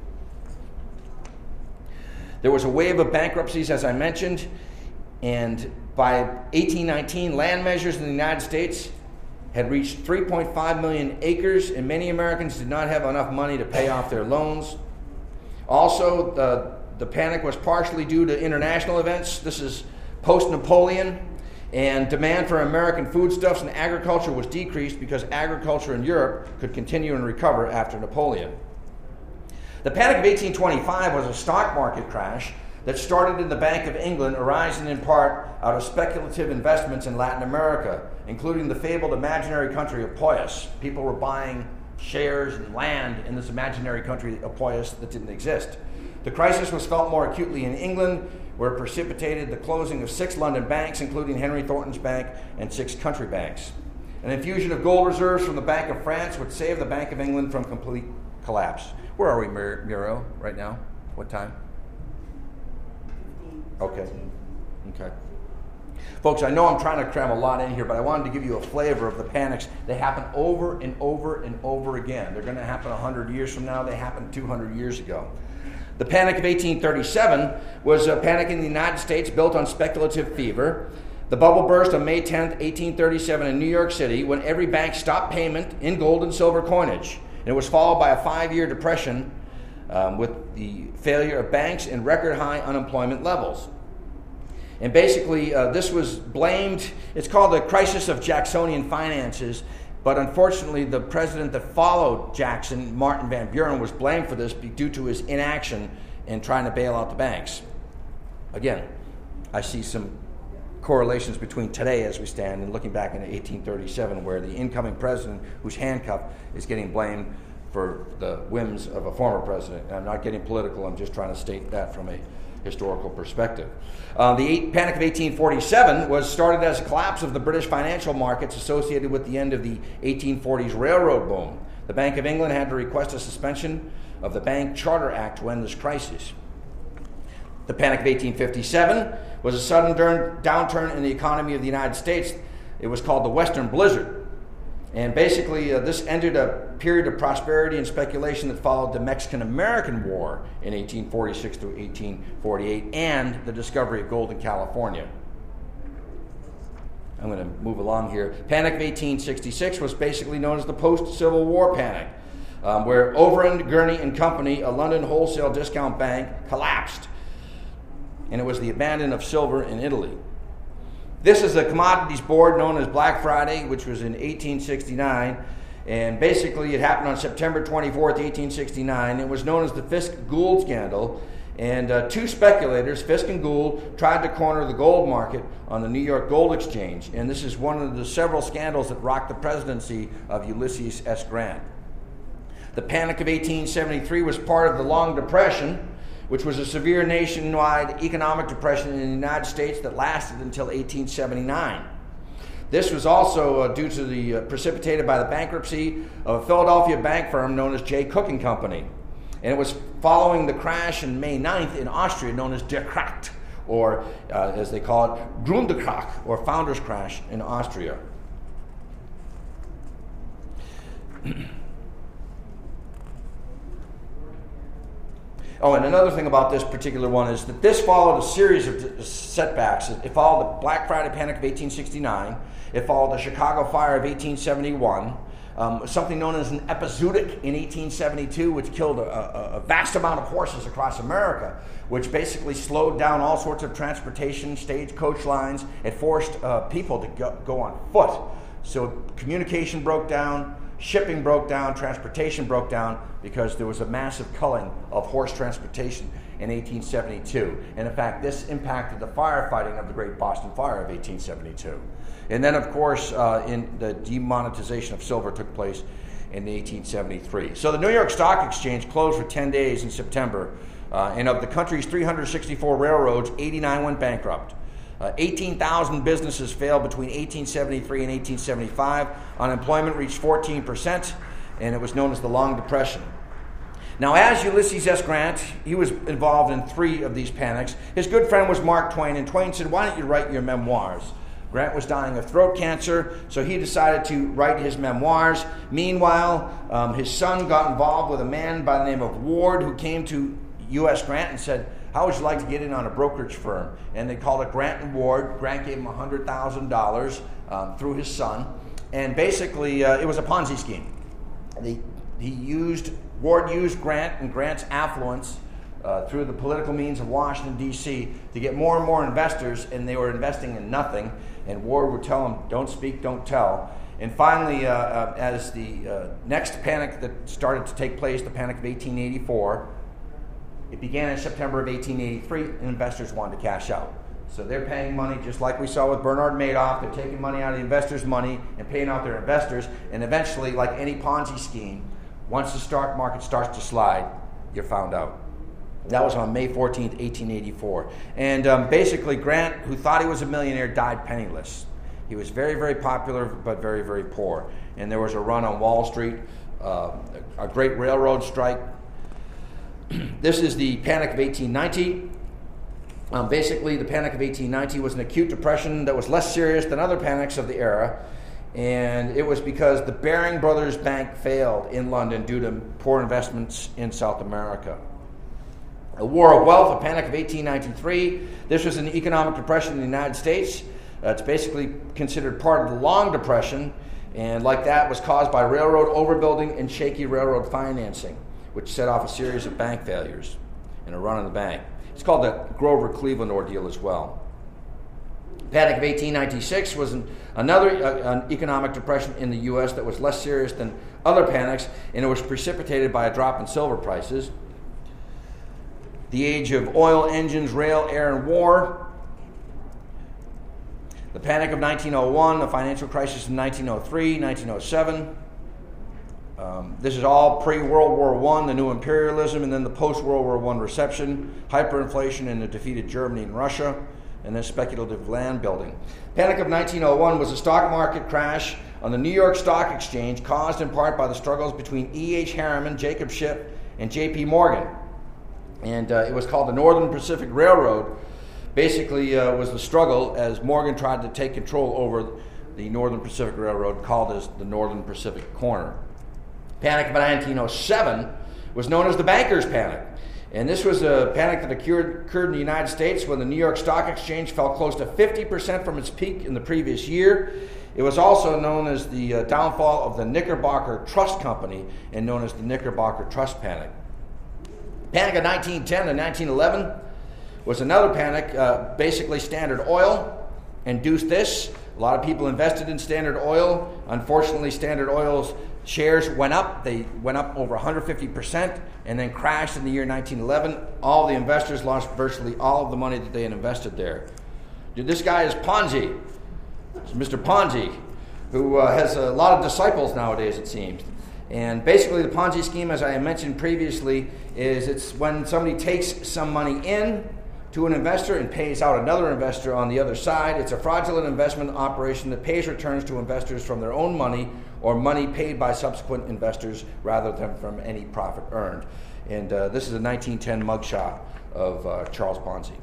There was a wave of bankruptcies, as I mentioned, and by 1819, land measures in the United States had reached 3.5 million acres, and many Americans did not have enough money to pay off their loans. Also, the panic was partially due to international events. This is post-Napoleon, and demand for American foodstuffs and agriculture was decreased because agriculture in Europe could continue and recover after Napoleon. The Panic of 1825 was a stock market crash that started in the Bank of England, arising in part out of speculative investments in Latin America, including the fabled imaginary country of Poyas. People were buying shares and land in this imaginary country of Poyas that didn't exist. The crisis was felt more acutely in England, where it precipitated the closing of 6 London banks, including Henry Thornton's Bank, and 6 country banks. An infusion of gold reserves from the Bank of France would save the Bank of England from complete collapse. Where are we, Muriel, right now? What time? 15, Okay. Okay. Folks, I know I'm trying to cram a lot in here, but I wanted to give you a flavor of the panics. They happen over and over and over again. They're going to happen 100 years from now. They happened 200 years ago. The Panic of 1837 was a panic in the United States built on speculative fever. The bubble burst on May 10, 1837 in New York City when every bank stopped payment in gold and silver coinage. And it was followed by a 5-year depression with the failure of banks and record high unemployment levels. And basically, this was blamed, it's called the crisis of Jacksonian finances, but unfortunately, the president that followed Jackson, Martin Van Buren, was blamed for this due to his inaction in trying to bail out the banks. Again, I see some correlations between today as we stand and looking back in 1837, where the incoming president, who's handcuffed, is getting blamed for the whims of a former president. And I'm not getting political, I'm just trying to state that from a historical perspective. The Panic of 1847 was started as a collapse of the British financial markets associated with the end of the 1840s railroad boom. The Bank of England had to request a suspension of the Bank Charter Act to end this crisis. The Panic of 1857 was a sudden downturn in the economy of the United States. It was called the Western Blizzard. And basically, this ended a period of prosperity and speculation that followed the Mexican-American War in 1846 to 1848 and the discovery of gold in California. I'm going to move along here. Panic of 1866 was basically known as the post-Civil War panic, where Overend, Gurney and Company, a London wholesale discount bank, collapsed. And it was the abandon of silver in Italy. This is a commodities board known as Black Friday, which was in 1869, and basically it happened on September 24th, 1869. It was known as the Fisk-Gould scandal, and 2 speculators, Fisk and Gould, tried to corner the gold market on the New York Gold Exchange, and this is one of the several scandals that rocked the presidency of Ulysses S. Grant. The Panic of 1873 was part of the Long Depression, which was a severe nationwide economic depression in the United States that lasted until 1879. This was also due to the precipitated by the bankruptcy of a Philadelphia bank firm known as J. Cook & Company. And it was following the crash on May 9th in Austria known as Der Kracht, or as they call it, Gründerkrach, or Founders Crash in Austria. Oh, and another thing about this particular one is that this followed a series of setbacks. It followed the Black Friday Panic of 1869. It followed the Chicago Fire of 1871. Something known as an epizootic in 1872, which killed a vast amount of horses across America, which basically slowed down all sorts of transportation, stagecoach lines. It forced people to go on foot. So communication broke down, shipping broke down, transportation broke down, because there was a massive culling of horse transportation in 1872. And in fact, this impacted the firefighting of the Great Boston Fire of 1872. And then, of course, in the demonetization of silver took place in 1873. So the New York Stock Exchange closed for 10 days in September, and of the country's 364 railroads, 89 went bankrupt. 18,000 businesses failed between 1873 and 1875. Unemployment reached 14%, and it was known as the Long Depression. Now, as Ulysses S. Grant, he was involved in 3 of these panics. His good friend was Mark Twain, and Twain said, "Why don't you write your memoirs?" Grant was dying of throat cancer, so he decided to write his memoirs. Meanwhile, his son got involved with a man by the name of Ward, who came to U.S. Grant and said, "How would you like to get in on a brokerage firm?" And they called it Grant and Ward. Grant gave him $100,000 through his son. And basically, it was a Ponzi scheme. Ward used Grant and Grant's affluence through the political means of Washington, D.C. to get more and more investors, and they were investing in nothing. And Ward would tell them, "Don't speak, don't tell." And finally, as the next panic that started to take place, the Panic of 1884, It began in September of 1883, and investors wanted to cash out. So they're paying money, just like we saw with Bernard Madoff. They're taking money out of the investors' money and paying out their investors. And eventually, like any Ponzi scheme, once the stock market starts to slide, you're found out. That was on May 14th, 1884. And basically, Grant, who thought he was a millionaire, died penniless. He was very, very popular, but very, very poor. And there was a run on Wall Street, a great railroad strike. This is the Panic of 1890. Basically, the Panic of 1890 was an acute depression that was less serious than other panics of the era. And it was because the Baring Brothers Bank failed in London due to poor investments in South America. A War of Wealth, a Panic of 1893. This was an economic depression in the United States. It's basically considered part of the Long Depression, and like that was caused by railroad overbuilding and shaky railroad financing, which set off a series of bank failures and a run on the bank. It's called the Grover-Cleveland ordeal as well. Panic of 1896 was another economic depression in the U.S. that was less serious than other panics, and it was precipitated by a drop in silver prices. The age of oil, engines, rail, air, and war. The Panic of 1901, the financial crisis in 1903, 1907. This is all pre-World War I, the new imperialism, and then the post-World War I reception, hyperinflation in the defeated Germany and Russia, and then speculative land building. Panic of 1901 was a stock market crash on the New York Stock Exchange caused in part by the struggles between E.H. Harriman, Jacob Schiff, and J.P. Morgan. And it was called the Northern Pacific Railroad. Basically was the struggle as Morgan tried to take control over the Northern Pacific Railroad, called as the Northern Pacific Corner. Panic of 1907 was known as the Bankers' Panic. And this was a panic that occurred in the United States when the New York Stock Exchange fell close to 50% from its peak in the previous year. It was also known as the downfall of the Knickerbocker Trust Company and known as the Knickerbocker Trust Panic. Panic of 1910 and 1911 was another panic. Basically, Standard Oil induced this. A lot of people invested in Standard Oil. Unfortunately, Standard Oil's shares went up. They went up over 150% and then crashed in the year 1911. All the investors lost virtually all of the money that they had invested there. This guy is Ponzi. It's Mr. Ponzi, who has a lot of disciples nowadays, it seems. And basically, the Ponzi scheme, as I mentioned previously, is it's when somebody takes some money in to an investor and pays out another investor on the other side. It's a fraudulent investment operation that pays returns to investors from their own money or money paid by subsequent investors rather than from any profit earned. And this is a 1910 mugshot of Charles Ponzi.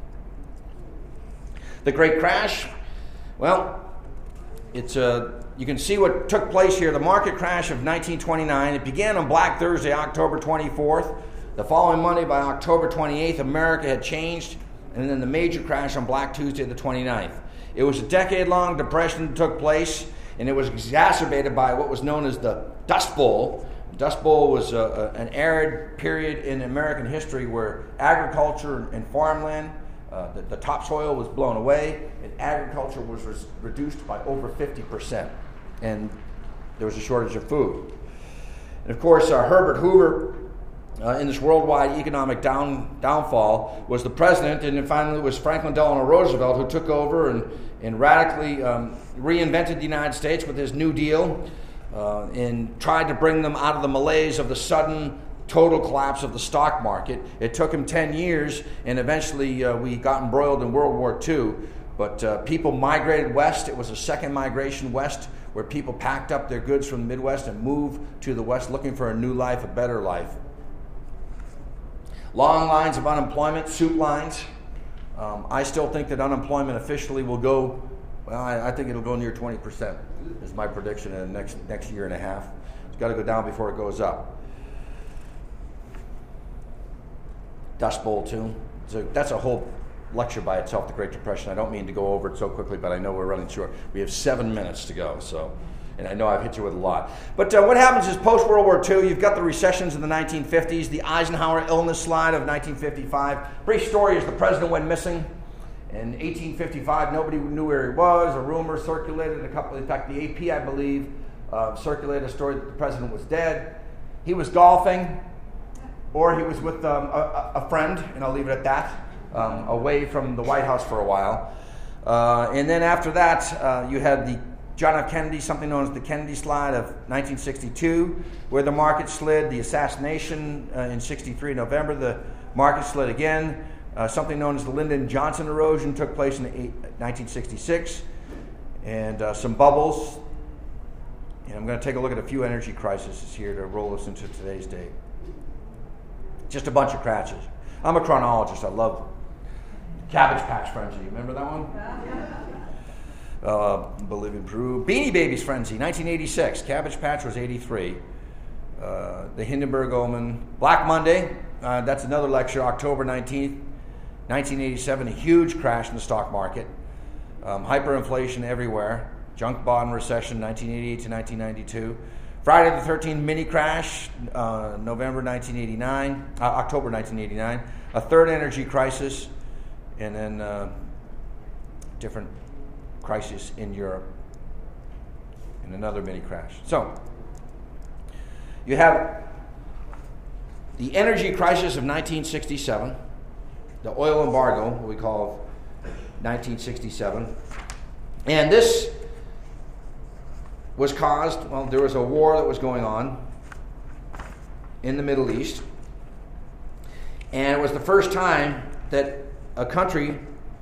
The Great Crash, well, it's you can see what took place here. The market crash of 1929, it began on Black Thursday, October 24th. The following Monday, by October 28th, America had changed, and then the major crash on Black Tuesday, the 29th. It was a decade-long depression that took place, and it was exacerbated by what was known as the Dust Bowl. The Dust Bowl was an arid period in American history where agriculture and farmland, the topsoil was blown away, and agriculture was reduced by over 50%, and there was a shortage of food. And of course, Herbert Hoover, in this worldwide economic downfall, was the president, and then finally it was Franklin Delano Roosevelt who took over and radically reinvented the United States with his New Deal and tried to bring them out of the malaise of the sudden total collapse of the stock market. It took him 10 years, and eventually we got embroiled in World War II. But people migrated west. It was a second migration west where people packed up their goods from the Midwest and moved to the West looking for a new life, a better life. Long lines of unemployment, soup lines. I still think that unemployment officially will go, well, I think it'll go near 20%, is my prediction in the next year and a half. It's got to go down before it goes up. Dust Bowl, too. So that's a whole lecture by itself, the Great Depression. I don't mean to go over it so quickly, but I know we're running short. We have 7 minutes to go, so, and I know I've hit you with a lot. But what happens is post-World War II, you've got the recessions in the 1950s, the Eisenhower illness slide of 1955. Brief story is the president went missing. In 1855, nobody knew where he was. A rumor circulated, in fact, the AP, I believe, circulated a story that the president was dead. He was golfing. or he was with a friend, and I'll leave it at that, away from the White House for a while. And then after that, you had the John F. Kennedy, something known as the Kennedy slide of 1962, where the market slid. The assassination in 63 November, the market slid again. Something known as the Lyndon Johnson erosion took place in 1966. And some bubbles. And I'm going to take a look at a few energy crises here to roll us into today's day. Just a bunch of crashes. I'm a chronologist. I love Cabbage Patch Frenzy. Remember that one? Bolivia, Peru. Beanie Babies Frenzy, 1986. Cabbage Patch was 83. The Hindenburg Omen. Black Monday. That's another lecture. October 19th, 1987. A huge crash in the stock market. Hyperinflation everywhere. Junk bond recession, 1988 to 1992. Friday the 13th mini crash, October 1989. A third energy crisis, and then different crisis in Europe, and another mini crash. So, you have the energy crisis of 1967, the oil embargo, what we call 1967, and this was caused, well, there was a war that was going on in the Middle East, and it was the first time that a country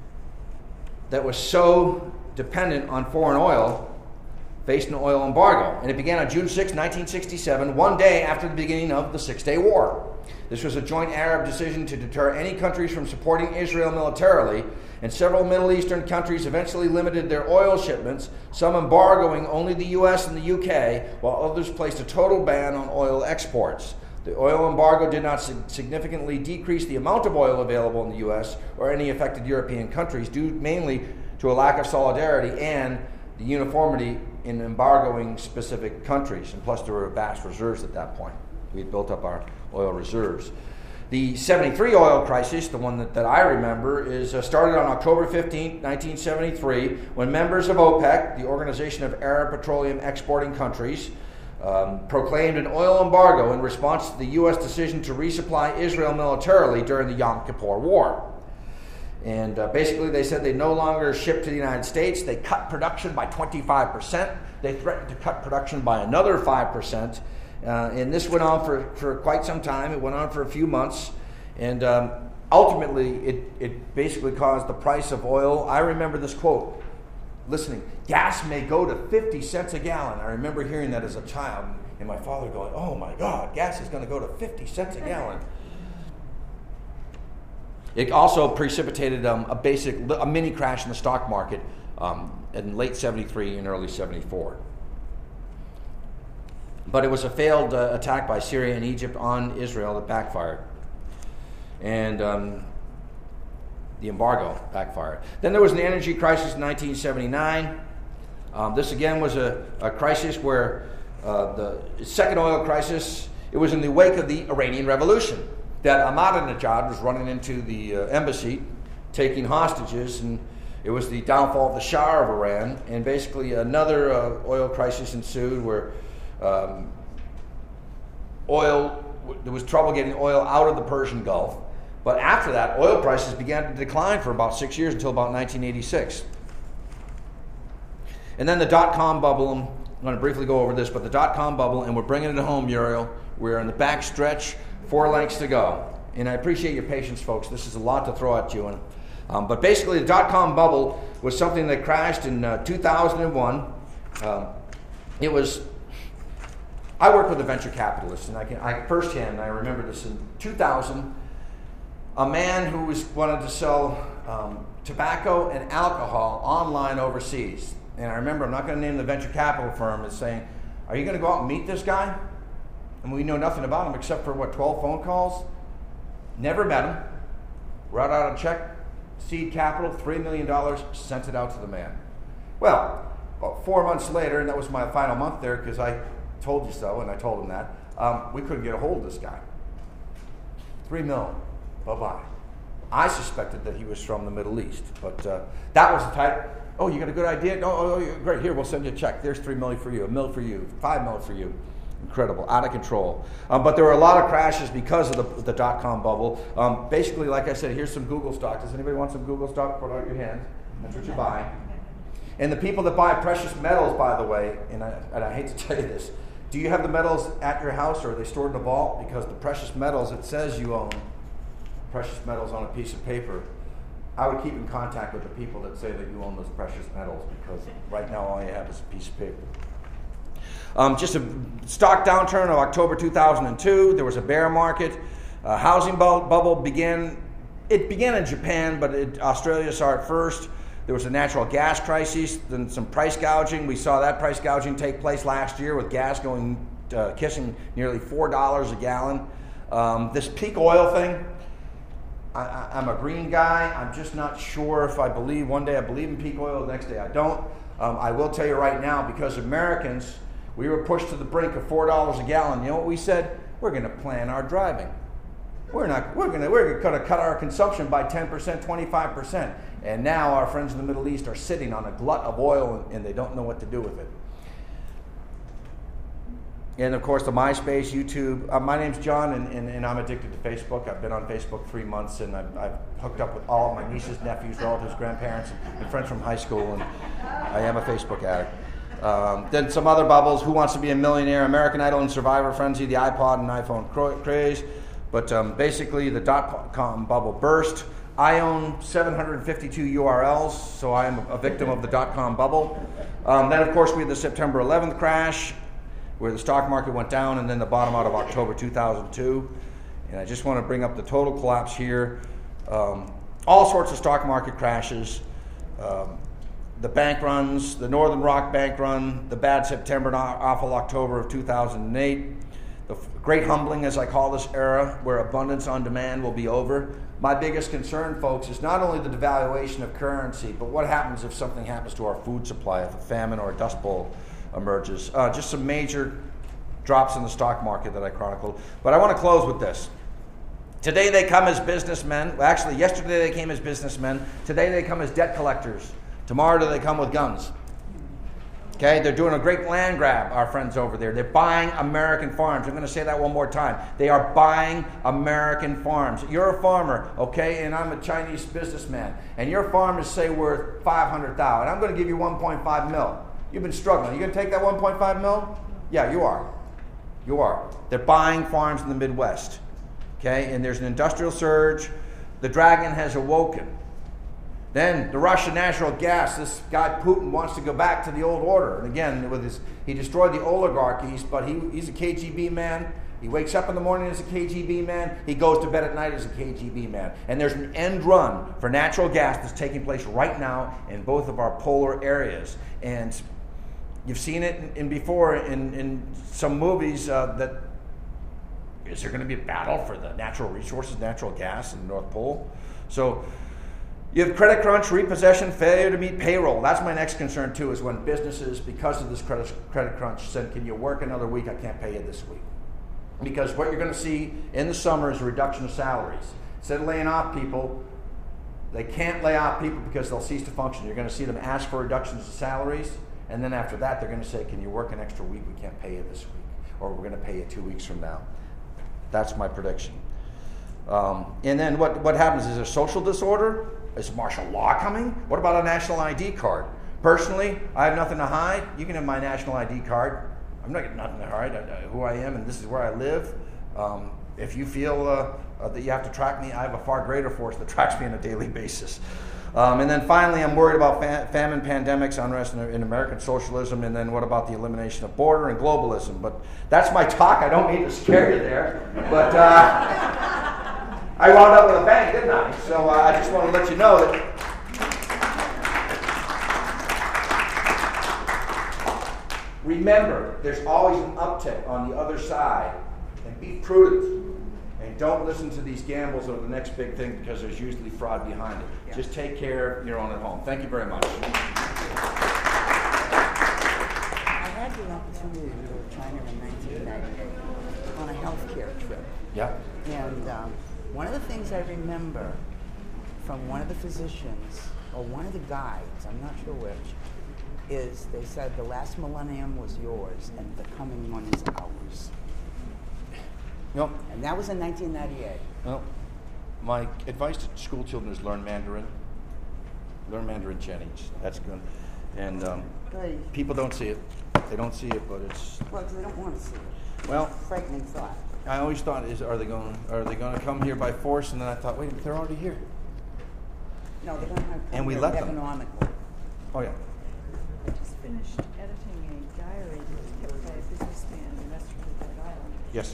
that was so dependent on foreign oil faced an oil embargo. And it began on June 6, 1967, one day after the beginning of the Six-Day War. This was a joint Arab decision to deter any countries from supporting Israel militarily, and several Middle Eastern countries eventually limited their oil shipments, some embargoing only the U.S. and the U.K., while others placed a total ban on oil exports. The oil embargo did not significantly decrease the amount of oil available in the U.S. or any affected European countries, due mainly to a lack of solidarity and the uniformity in embargoing specific countries. And plus, there were vast reserves at that point. We had built up our oil reserves. The 73 oil crisis, the one that I remember, is started on October 15, 1973, when members of OPEC, the Organization of Arab Petroleum Exporting Countries, proclaimed an oil embargo in response to the U.S. decision to resupply Israel militarily during the Yom Kippur War. And basically they said they no longer ship to the United States. They cut production by 25%. They threatened to cut production by another 5%. And this went on for quite some time. It went on for a few months. And ultimately, it basically caused the price of oil. I remember this quote, listening, gas may go to 50 cents a gallon. I remember hearing that as a child. And my father going, oh my God, gas is going to go to 50 cents a gallon. It also precipitated a mini crash in the stock market in late 73 and early 74. But it was a failed attack by Syria and Egypt on Israel that backfired. And the embargo backfired. Then there was an energy crisis in 1979. This again was a crisis where the second oil crisis, it was in the wake of the Iranian Revolution, that Ahmadinejad was running into the embassy, taking hostages, and it was the downfall of the Shah of Iran, and basically another oil crisis ensued where there was trouble getting oil out of the Persian Gulf. But after that, oil prices began to decline for about 6 years until about 1986. And then the dot-com bubble, I'm going to briefly go over this, but the dot-com bubble, and we're bringing it home, Muriel. We're in the back stretch, 4 lengths to go. And I appreciate your patience, folks. This is a lot to throw at you. But basically, the dot-com bubble was something that crashed in 2001. I work with a venture capitalist, and I firsthand, I remember this in 2000, a man who wanted to sell tobacco and alcohol online overseas. And I remember, I'm not going to name the venture capital firm, is saying, are you going to go out and meet this guy? And we know nothing about him except for, 12 phone calls? Never met him. Wrote out a check, seed capital, $3 million, sent it out to the man. Well, about 4 months later, and that was my final month there because I told you so, and I told him that, we couldn't get a hold of this guy. $3 million. Bye-bye. I suspected that he was from the Middle East, but that was the type, oh, you got a good idea? Oh, great, here, we'll send you a check. There's $3 million for you, $1 million for you, $5 million for you. Incredible, out of control. But there were a lot of crashes because of the dot-com bubble. Basically, like I said, here's some Google stock. Does anybody want some Google stock? Put out your hand. That's what you're buying. And the people that buy precious metals, by the way, and I hate to tell you this, do you have the metals at your house, or are they stored in a vault? Because the precious metals, it says you own precious metals on a piece of paper. I would keep in contact with the people that say that you own those precious metals, because right now all you have is a piece of paper. Just a stock downturn of October 2002. There was a bear market. Housing bubble began. It began in Japan, but Australia saw it first. There was a natural gas crisis, then some price gouging. We saw that price gouging take place last year with gas going kissing nearly $4 a gallon. This peak oil thing, I'm a green guy. I'm just not sure if I believe. One day I believe in peak oil, the next day I don't. I will tell you right now, because Americans, we were pushed to the brink of $4 a gallon. You know what we said? We're going to plan our driving. We're going to cut our consumption by 10%, 25%. And now our friends in the Middle East are sitting on a glut of oil, and they don't know what to do with it. And of course, the MySpace, YouTube. My name's John, and I'm addicted to Facebook. I've been on Facebook 3 months, and I've hooked up with all of my nieces, nephews, relatives, grandparents, and friends from high school, and I am a Facebook addict. Then some other bubbles: Who Wants to Be a Millionaire, American Idol and Survivor Frenzy, the iPod and iPhone craze. But basically, the dot-com bubble burst. I own 752 URLs, so I am a victim of the dot-com bubble. Then, of course, we had the September 11th crash, where the stock market went down, and then the bottom out of October 2002. And I just want to bring up the total collapse here. All sorts of stock market crashes. The bank runs, the Northern Rock bank run, the bad September and awful October of 2008. The great humbling, as I call this era, where abundance on demand will be over. My biggest concern, folks, is not only the devaluation of currency, but what happens if something happens to our food supply, if a famine or a dust bowl emerges. Just some major drops in the stock market that I chronicled. But I want to close with this. Today they come as businessmen. Well, actually, yesterday they came as businessmen. Today they come as debt collectors. Tomorrow do they come with guns. Okay, they're doing a great land grab, our friends over there. They're buying American farms. I'm going to say that one more time. They are buying American farms. You're a farmer, okay, and I'm a Chinese businessman, and your farm is, say, worth $500,000. I'm going to give you 1.5 mil. You've been struggling. You going to take that 1.5 mil? Yeah, you are. You are. They're buying farms in the Midwest, okay, and there's an industrial surge. The dragon has awoken. Then the Russian natural gas, this guy Putin wants to go back to the old order. And again, he destroyed the oligarchies, but he's a KGB man. He wakes up in the morning as a KGB man. He goes to bed at night as a KGB man. And there's an end run for natural gas that's taking place right now in both of our polar areas. And you've seen it before in some movies that is there going to be a battle for the natural resources, natural gas in the North Pole? So you have credit crunch, repossession, failure to meet payroll. That's my next concern, too, is when businesses, because of this credit crunch, said, can you work another week? I can't pay you this week. Because what you're going to see in the summer is a reduction of salaries. Instead of laying off people, they can't lay off people because they'll cease to function. You're going to see them ask for reductions of salaries, and then after that, they're going to say, can you work an extra week? We can't pay you this week. Or we're going to pay you 2 weeks from now. That's my prediction. And then what happens? Is there social disorder? Is martial law coming? What about a national ID card? Personally, I have nothing to hide. You can have my national ID card. I'm not getting nothing to hide. Who I am, and this is where I live. If you feel that you have to track me, I have a far greater force that tracks me on a daily basis. And then finally, I'm worried about famine, pandemics, unrest in American socialism, and then what about the elimination of border and globalism? But that's my talk. I don't mean to scare you there. But I wound up with a bang, didn't I? So I just want to let you know that remember, there's always an uptick on the other side, and be prudent. And don't listen to these gambles of the next big thing, because there's usually fraud behind it. Yeah. Just take care of your own at home. Thank you very much. I had the opportunity to go to China in 1998 on a healthcare trip. Yeah. And one of the things I remember from one of the physicians, or one of the guides, I'm not sure which, is they said the last millennium was yours and the coming one is ours. No. And that was in 1998. Well, my advice to school children is learn Mandarin. Learn Mandarin Chinese. That's good. And people don't see it. They don't see it, but it's... Well, because they don't want to see it. Well, Frightening thought. I always thought, are they going to come here by force? And then I thought, wait a minute, they're already here. No, they're going to have And we let them. economically. Oh, yeah. I just finished editing a diary that was kept by a businessman in Western Rhode Island. Yes.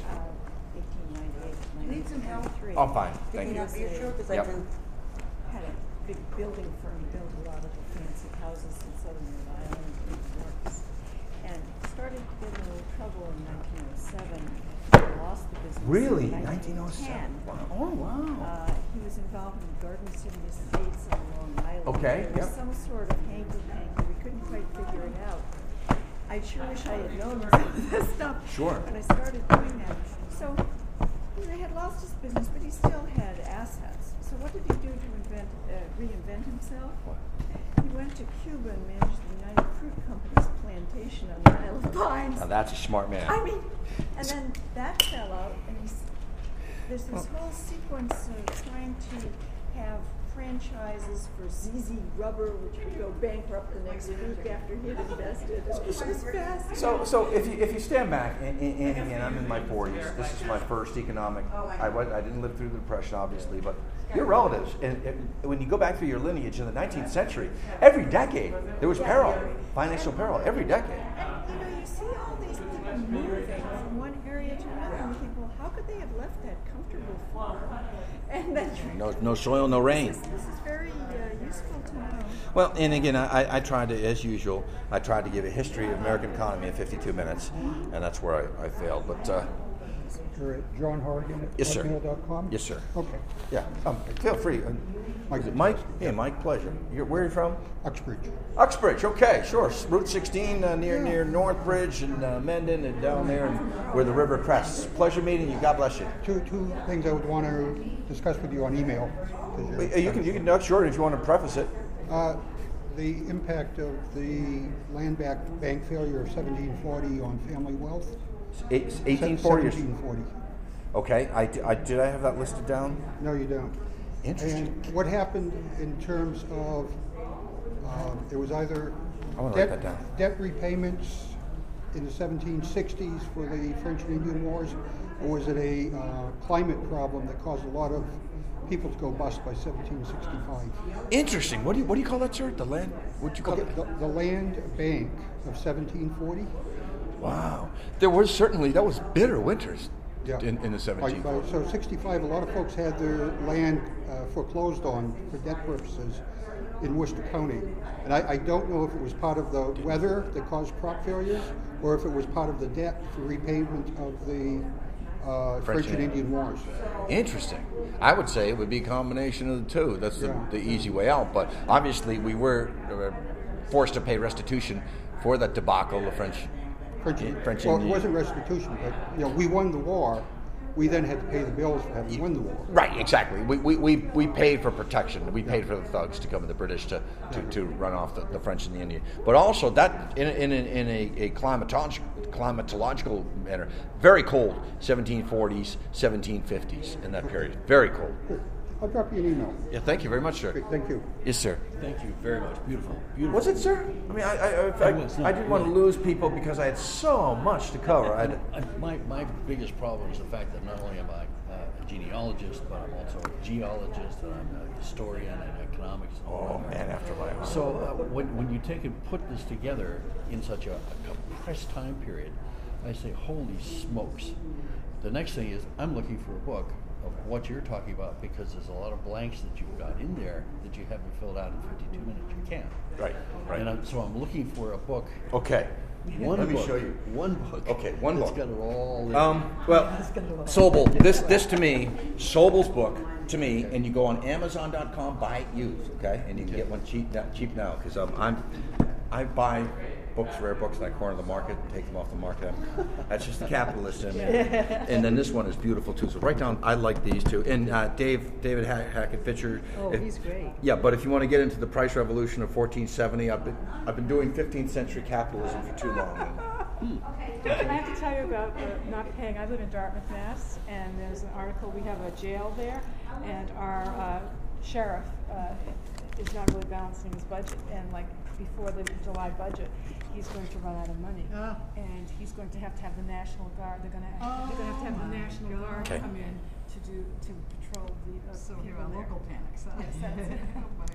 1898 to Need some help? 1993. I'm fine. Thank Picking you. up your shirt because I Yep. can... Had a big building firm, built a lot of the fancy houses in Southern Rhode Island, New York, and started to get in a little trouble in 1907. Lost the business. Really? In 1907? 1910. Wow. Oh, wow. He was involved in Garden City Estates on Long Island. Okay, There was yep. some sort of hanky-panky. We couldn't quite figure it out. I sure wish I had known some of this stuff Sure. when I started doing that. So he had lost his business, but he still had assets. So what did he do to reinvent himself? What? He went to Cuba and managed the United Fruit Company's plantation on the Isle of Pines. Now, that's a smart man. I mean, and then that fell out, and there's this whole sequence of trying to have franchises for ZZ Rubber, which would go bankrupt the next week after he'd invested. It was fast. So if you stand back, and again, I'm in my 40s. This is my first economic. I didn't live through the Depression, obviously, but your relatives, and when you go back through your lineage in the 19th century, every decade there was peril, financial peril. Every decade. And you see all these people moving from one area to another, and you think, well, how could they have left that comfortable farm? And then No soil, no rain. This is very useful to know. Well, and again, I tried to, as usual, I tried to give a history of American economy in 52 minutes, and that's where I failed. But You're at John Horgan at Yes, sir. hotmail.com? Yes, sir. Okay. yeah, feel free. Is it Mike? Yeah, Mike. Pleasure. Where are you from? Uxbridge. Uxbridge. Okay, sure. Route 16 near Northbridge and Mendon and down there, and where the river crests. Pleasure meeting you. God bless you. Two things I would want to discuss with you on email. 'cause You can no, sure, if you want to preface it. the impact of the land bank failure of 1740 on family wealth. 1840. 1740. Okay, did I have that listed down? No, you don't. Interesting. And what happened in terms of it was either I want to write that down. debt repayments in the 1760s for the French and Indian Wars, or was it a climate problem that caused a lot of people to go bust by 1765? Interesting. What do you call that, sir? The land? What'd you call Okay, it? the land bank of 1740. Wow. That was bitter winters Yeah. in the 1740s. So 65, a lot of folks had their land foreclosed on for debt purposes in Worcester County. And I don't know if it was part of the weather that caused crop failures, or if it was part of the debt for repayment of the French and Indian Wars. Interesting. I would say it would be a combination of the two. That's the easy way out. But obviously, we were forced to pay restitution for that debacle, the French. Well, Indian. it wasn't restitution, but we won the war. We then had to pay the bills for having won the war. Right, exactly. We paid for protection. We paid for the thugs to come and the British to run off the French and the Indian. But also that in a climatological manner, very cold 1740s, 1750s in that period. Very cold. Good. I'll drop you an email. Yeah, thank you very much, sir. Great, thank you. Yes, sir. Thank you very much. Beautiful. Beautiful. Was it, sir? I mean, I didn't want to lose people because I had so much to cover. My biggest problem is the fact that not only am I a genealogist, but I'm also a geologist, and I'm a historian and economics. Oh man, after my own. So when you take and put this together in such a compressed time period, I say, holy smokes. The next thing is I'm looking for a book of what you're talking about, because there's a lot of blanks that you've got in there that you haven't filled out in 52 minutes. You can't. Right. And so I'm looking for a book. Okay. One Let me book, show you. One book. Okay, one that's book. got it all in. Well, Sobel. This to me, Sobel's book to me, and you go on Amazon.com, buy it used, okay, and you can get one cheap now because I buy books, rare books, and I corner the market and take them off the market. That's just the capitalist in me. And then this one is beautiful too. So write down. I like these two. And David Hackett Fitcher. Oh, he's great. Yeah, but if you want to get into the price revolution of 1470, I've been doing 15th century capitalism for too long. I have to tell you about not paying. I live in Dartmouth, Mass, and there's an article. We have a jail there, and our sheriff is not really balancing his budget. And like before the July budget, he's going to run out of money, and he's going to have the National Guard. They're going to have the National Guard come in to patrol the. So here are local panics. Huh? Yes, that's it.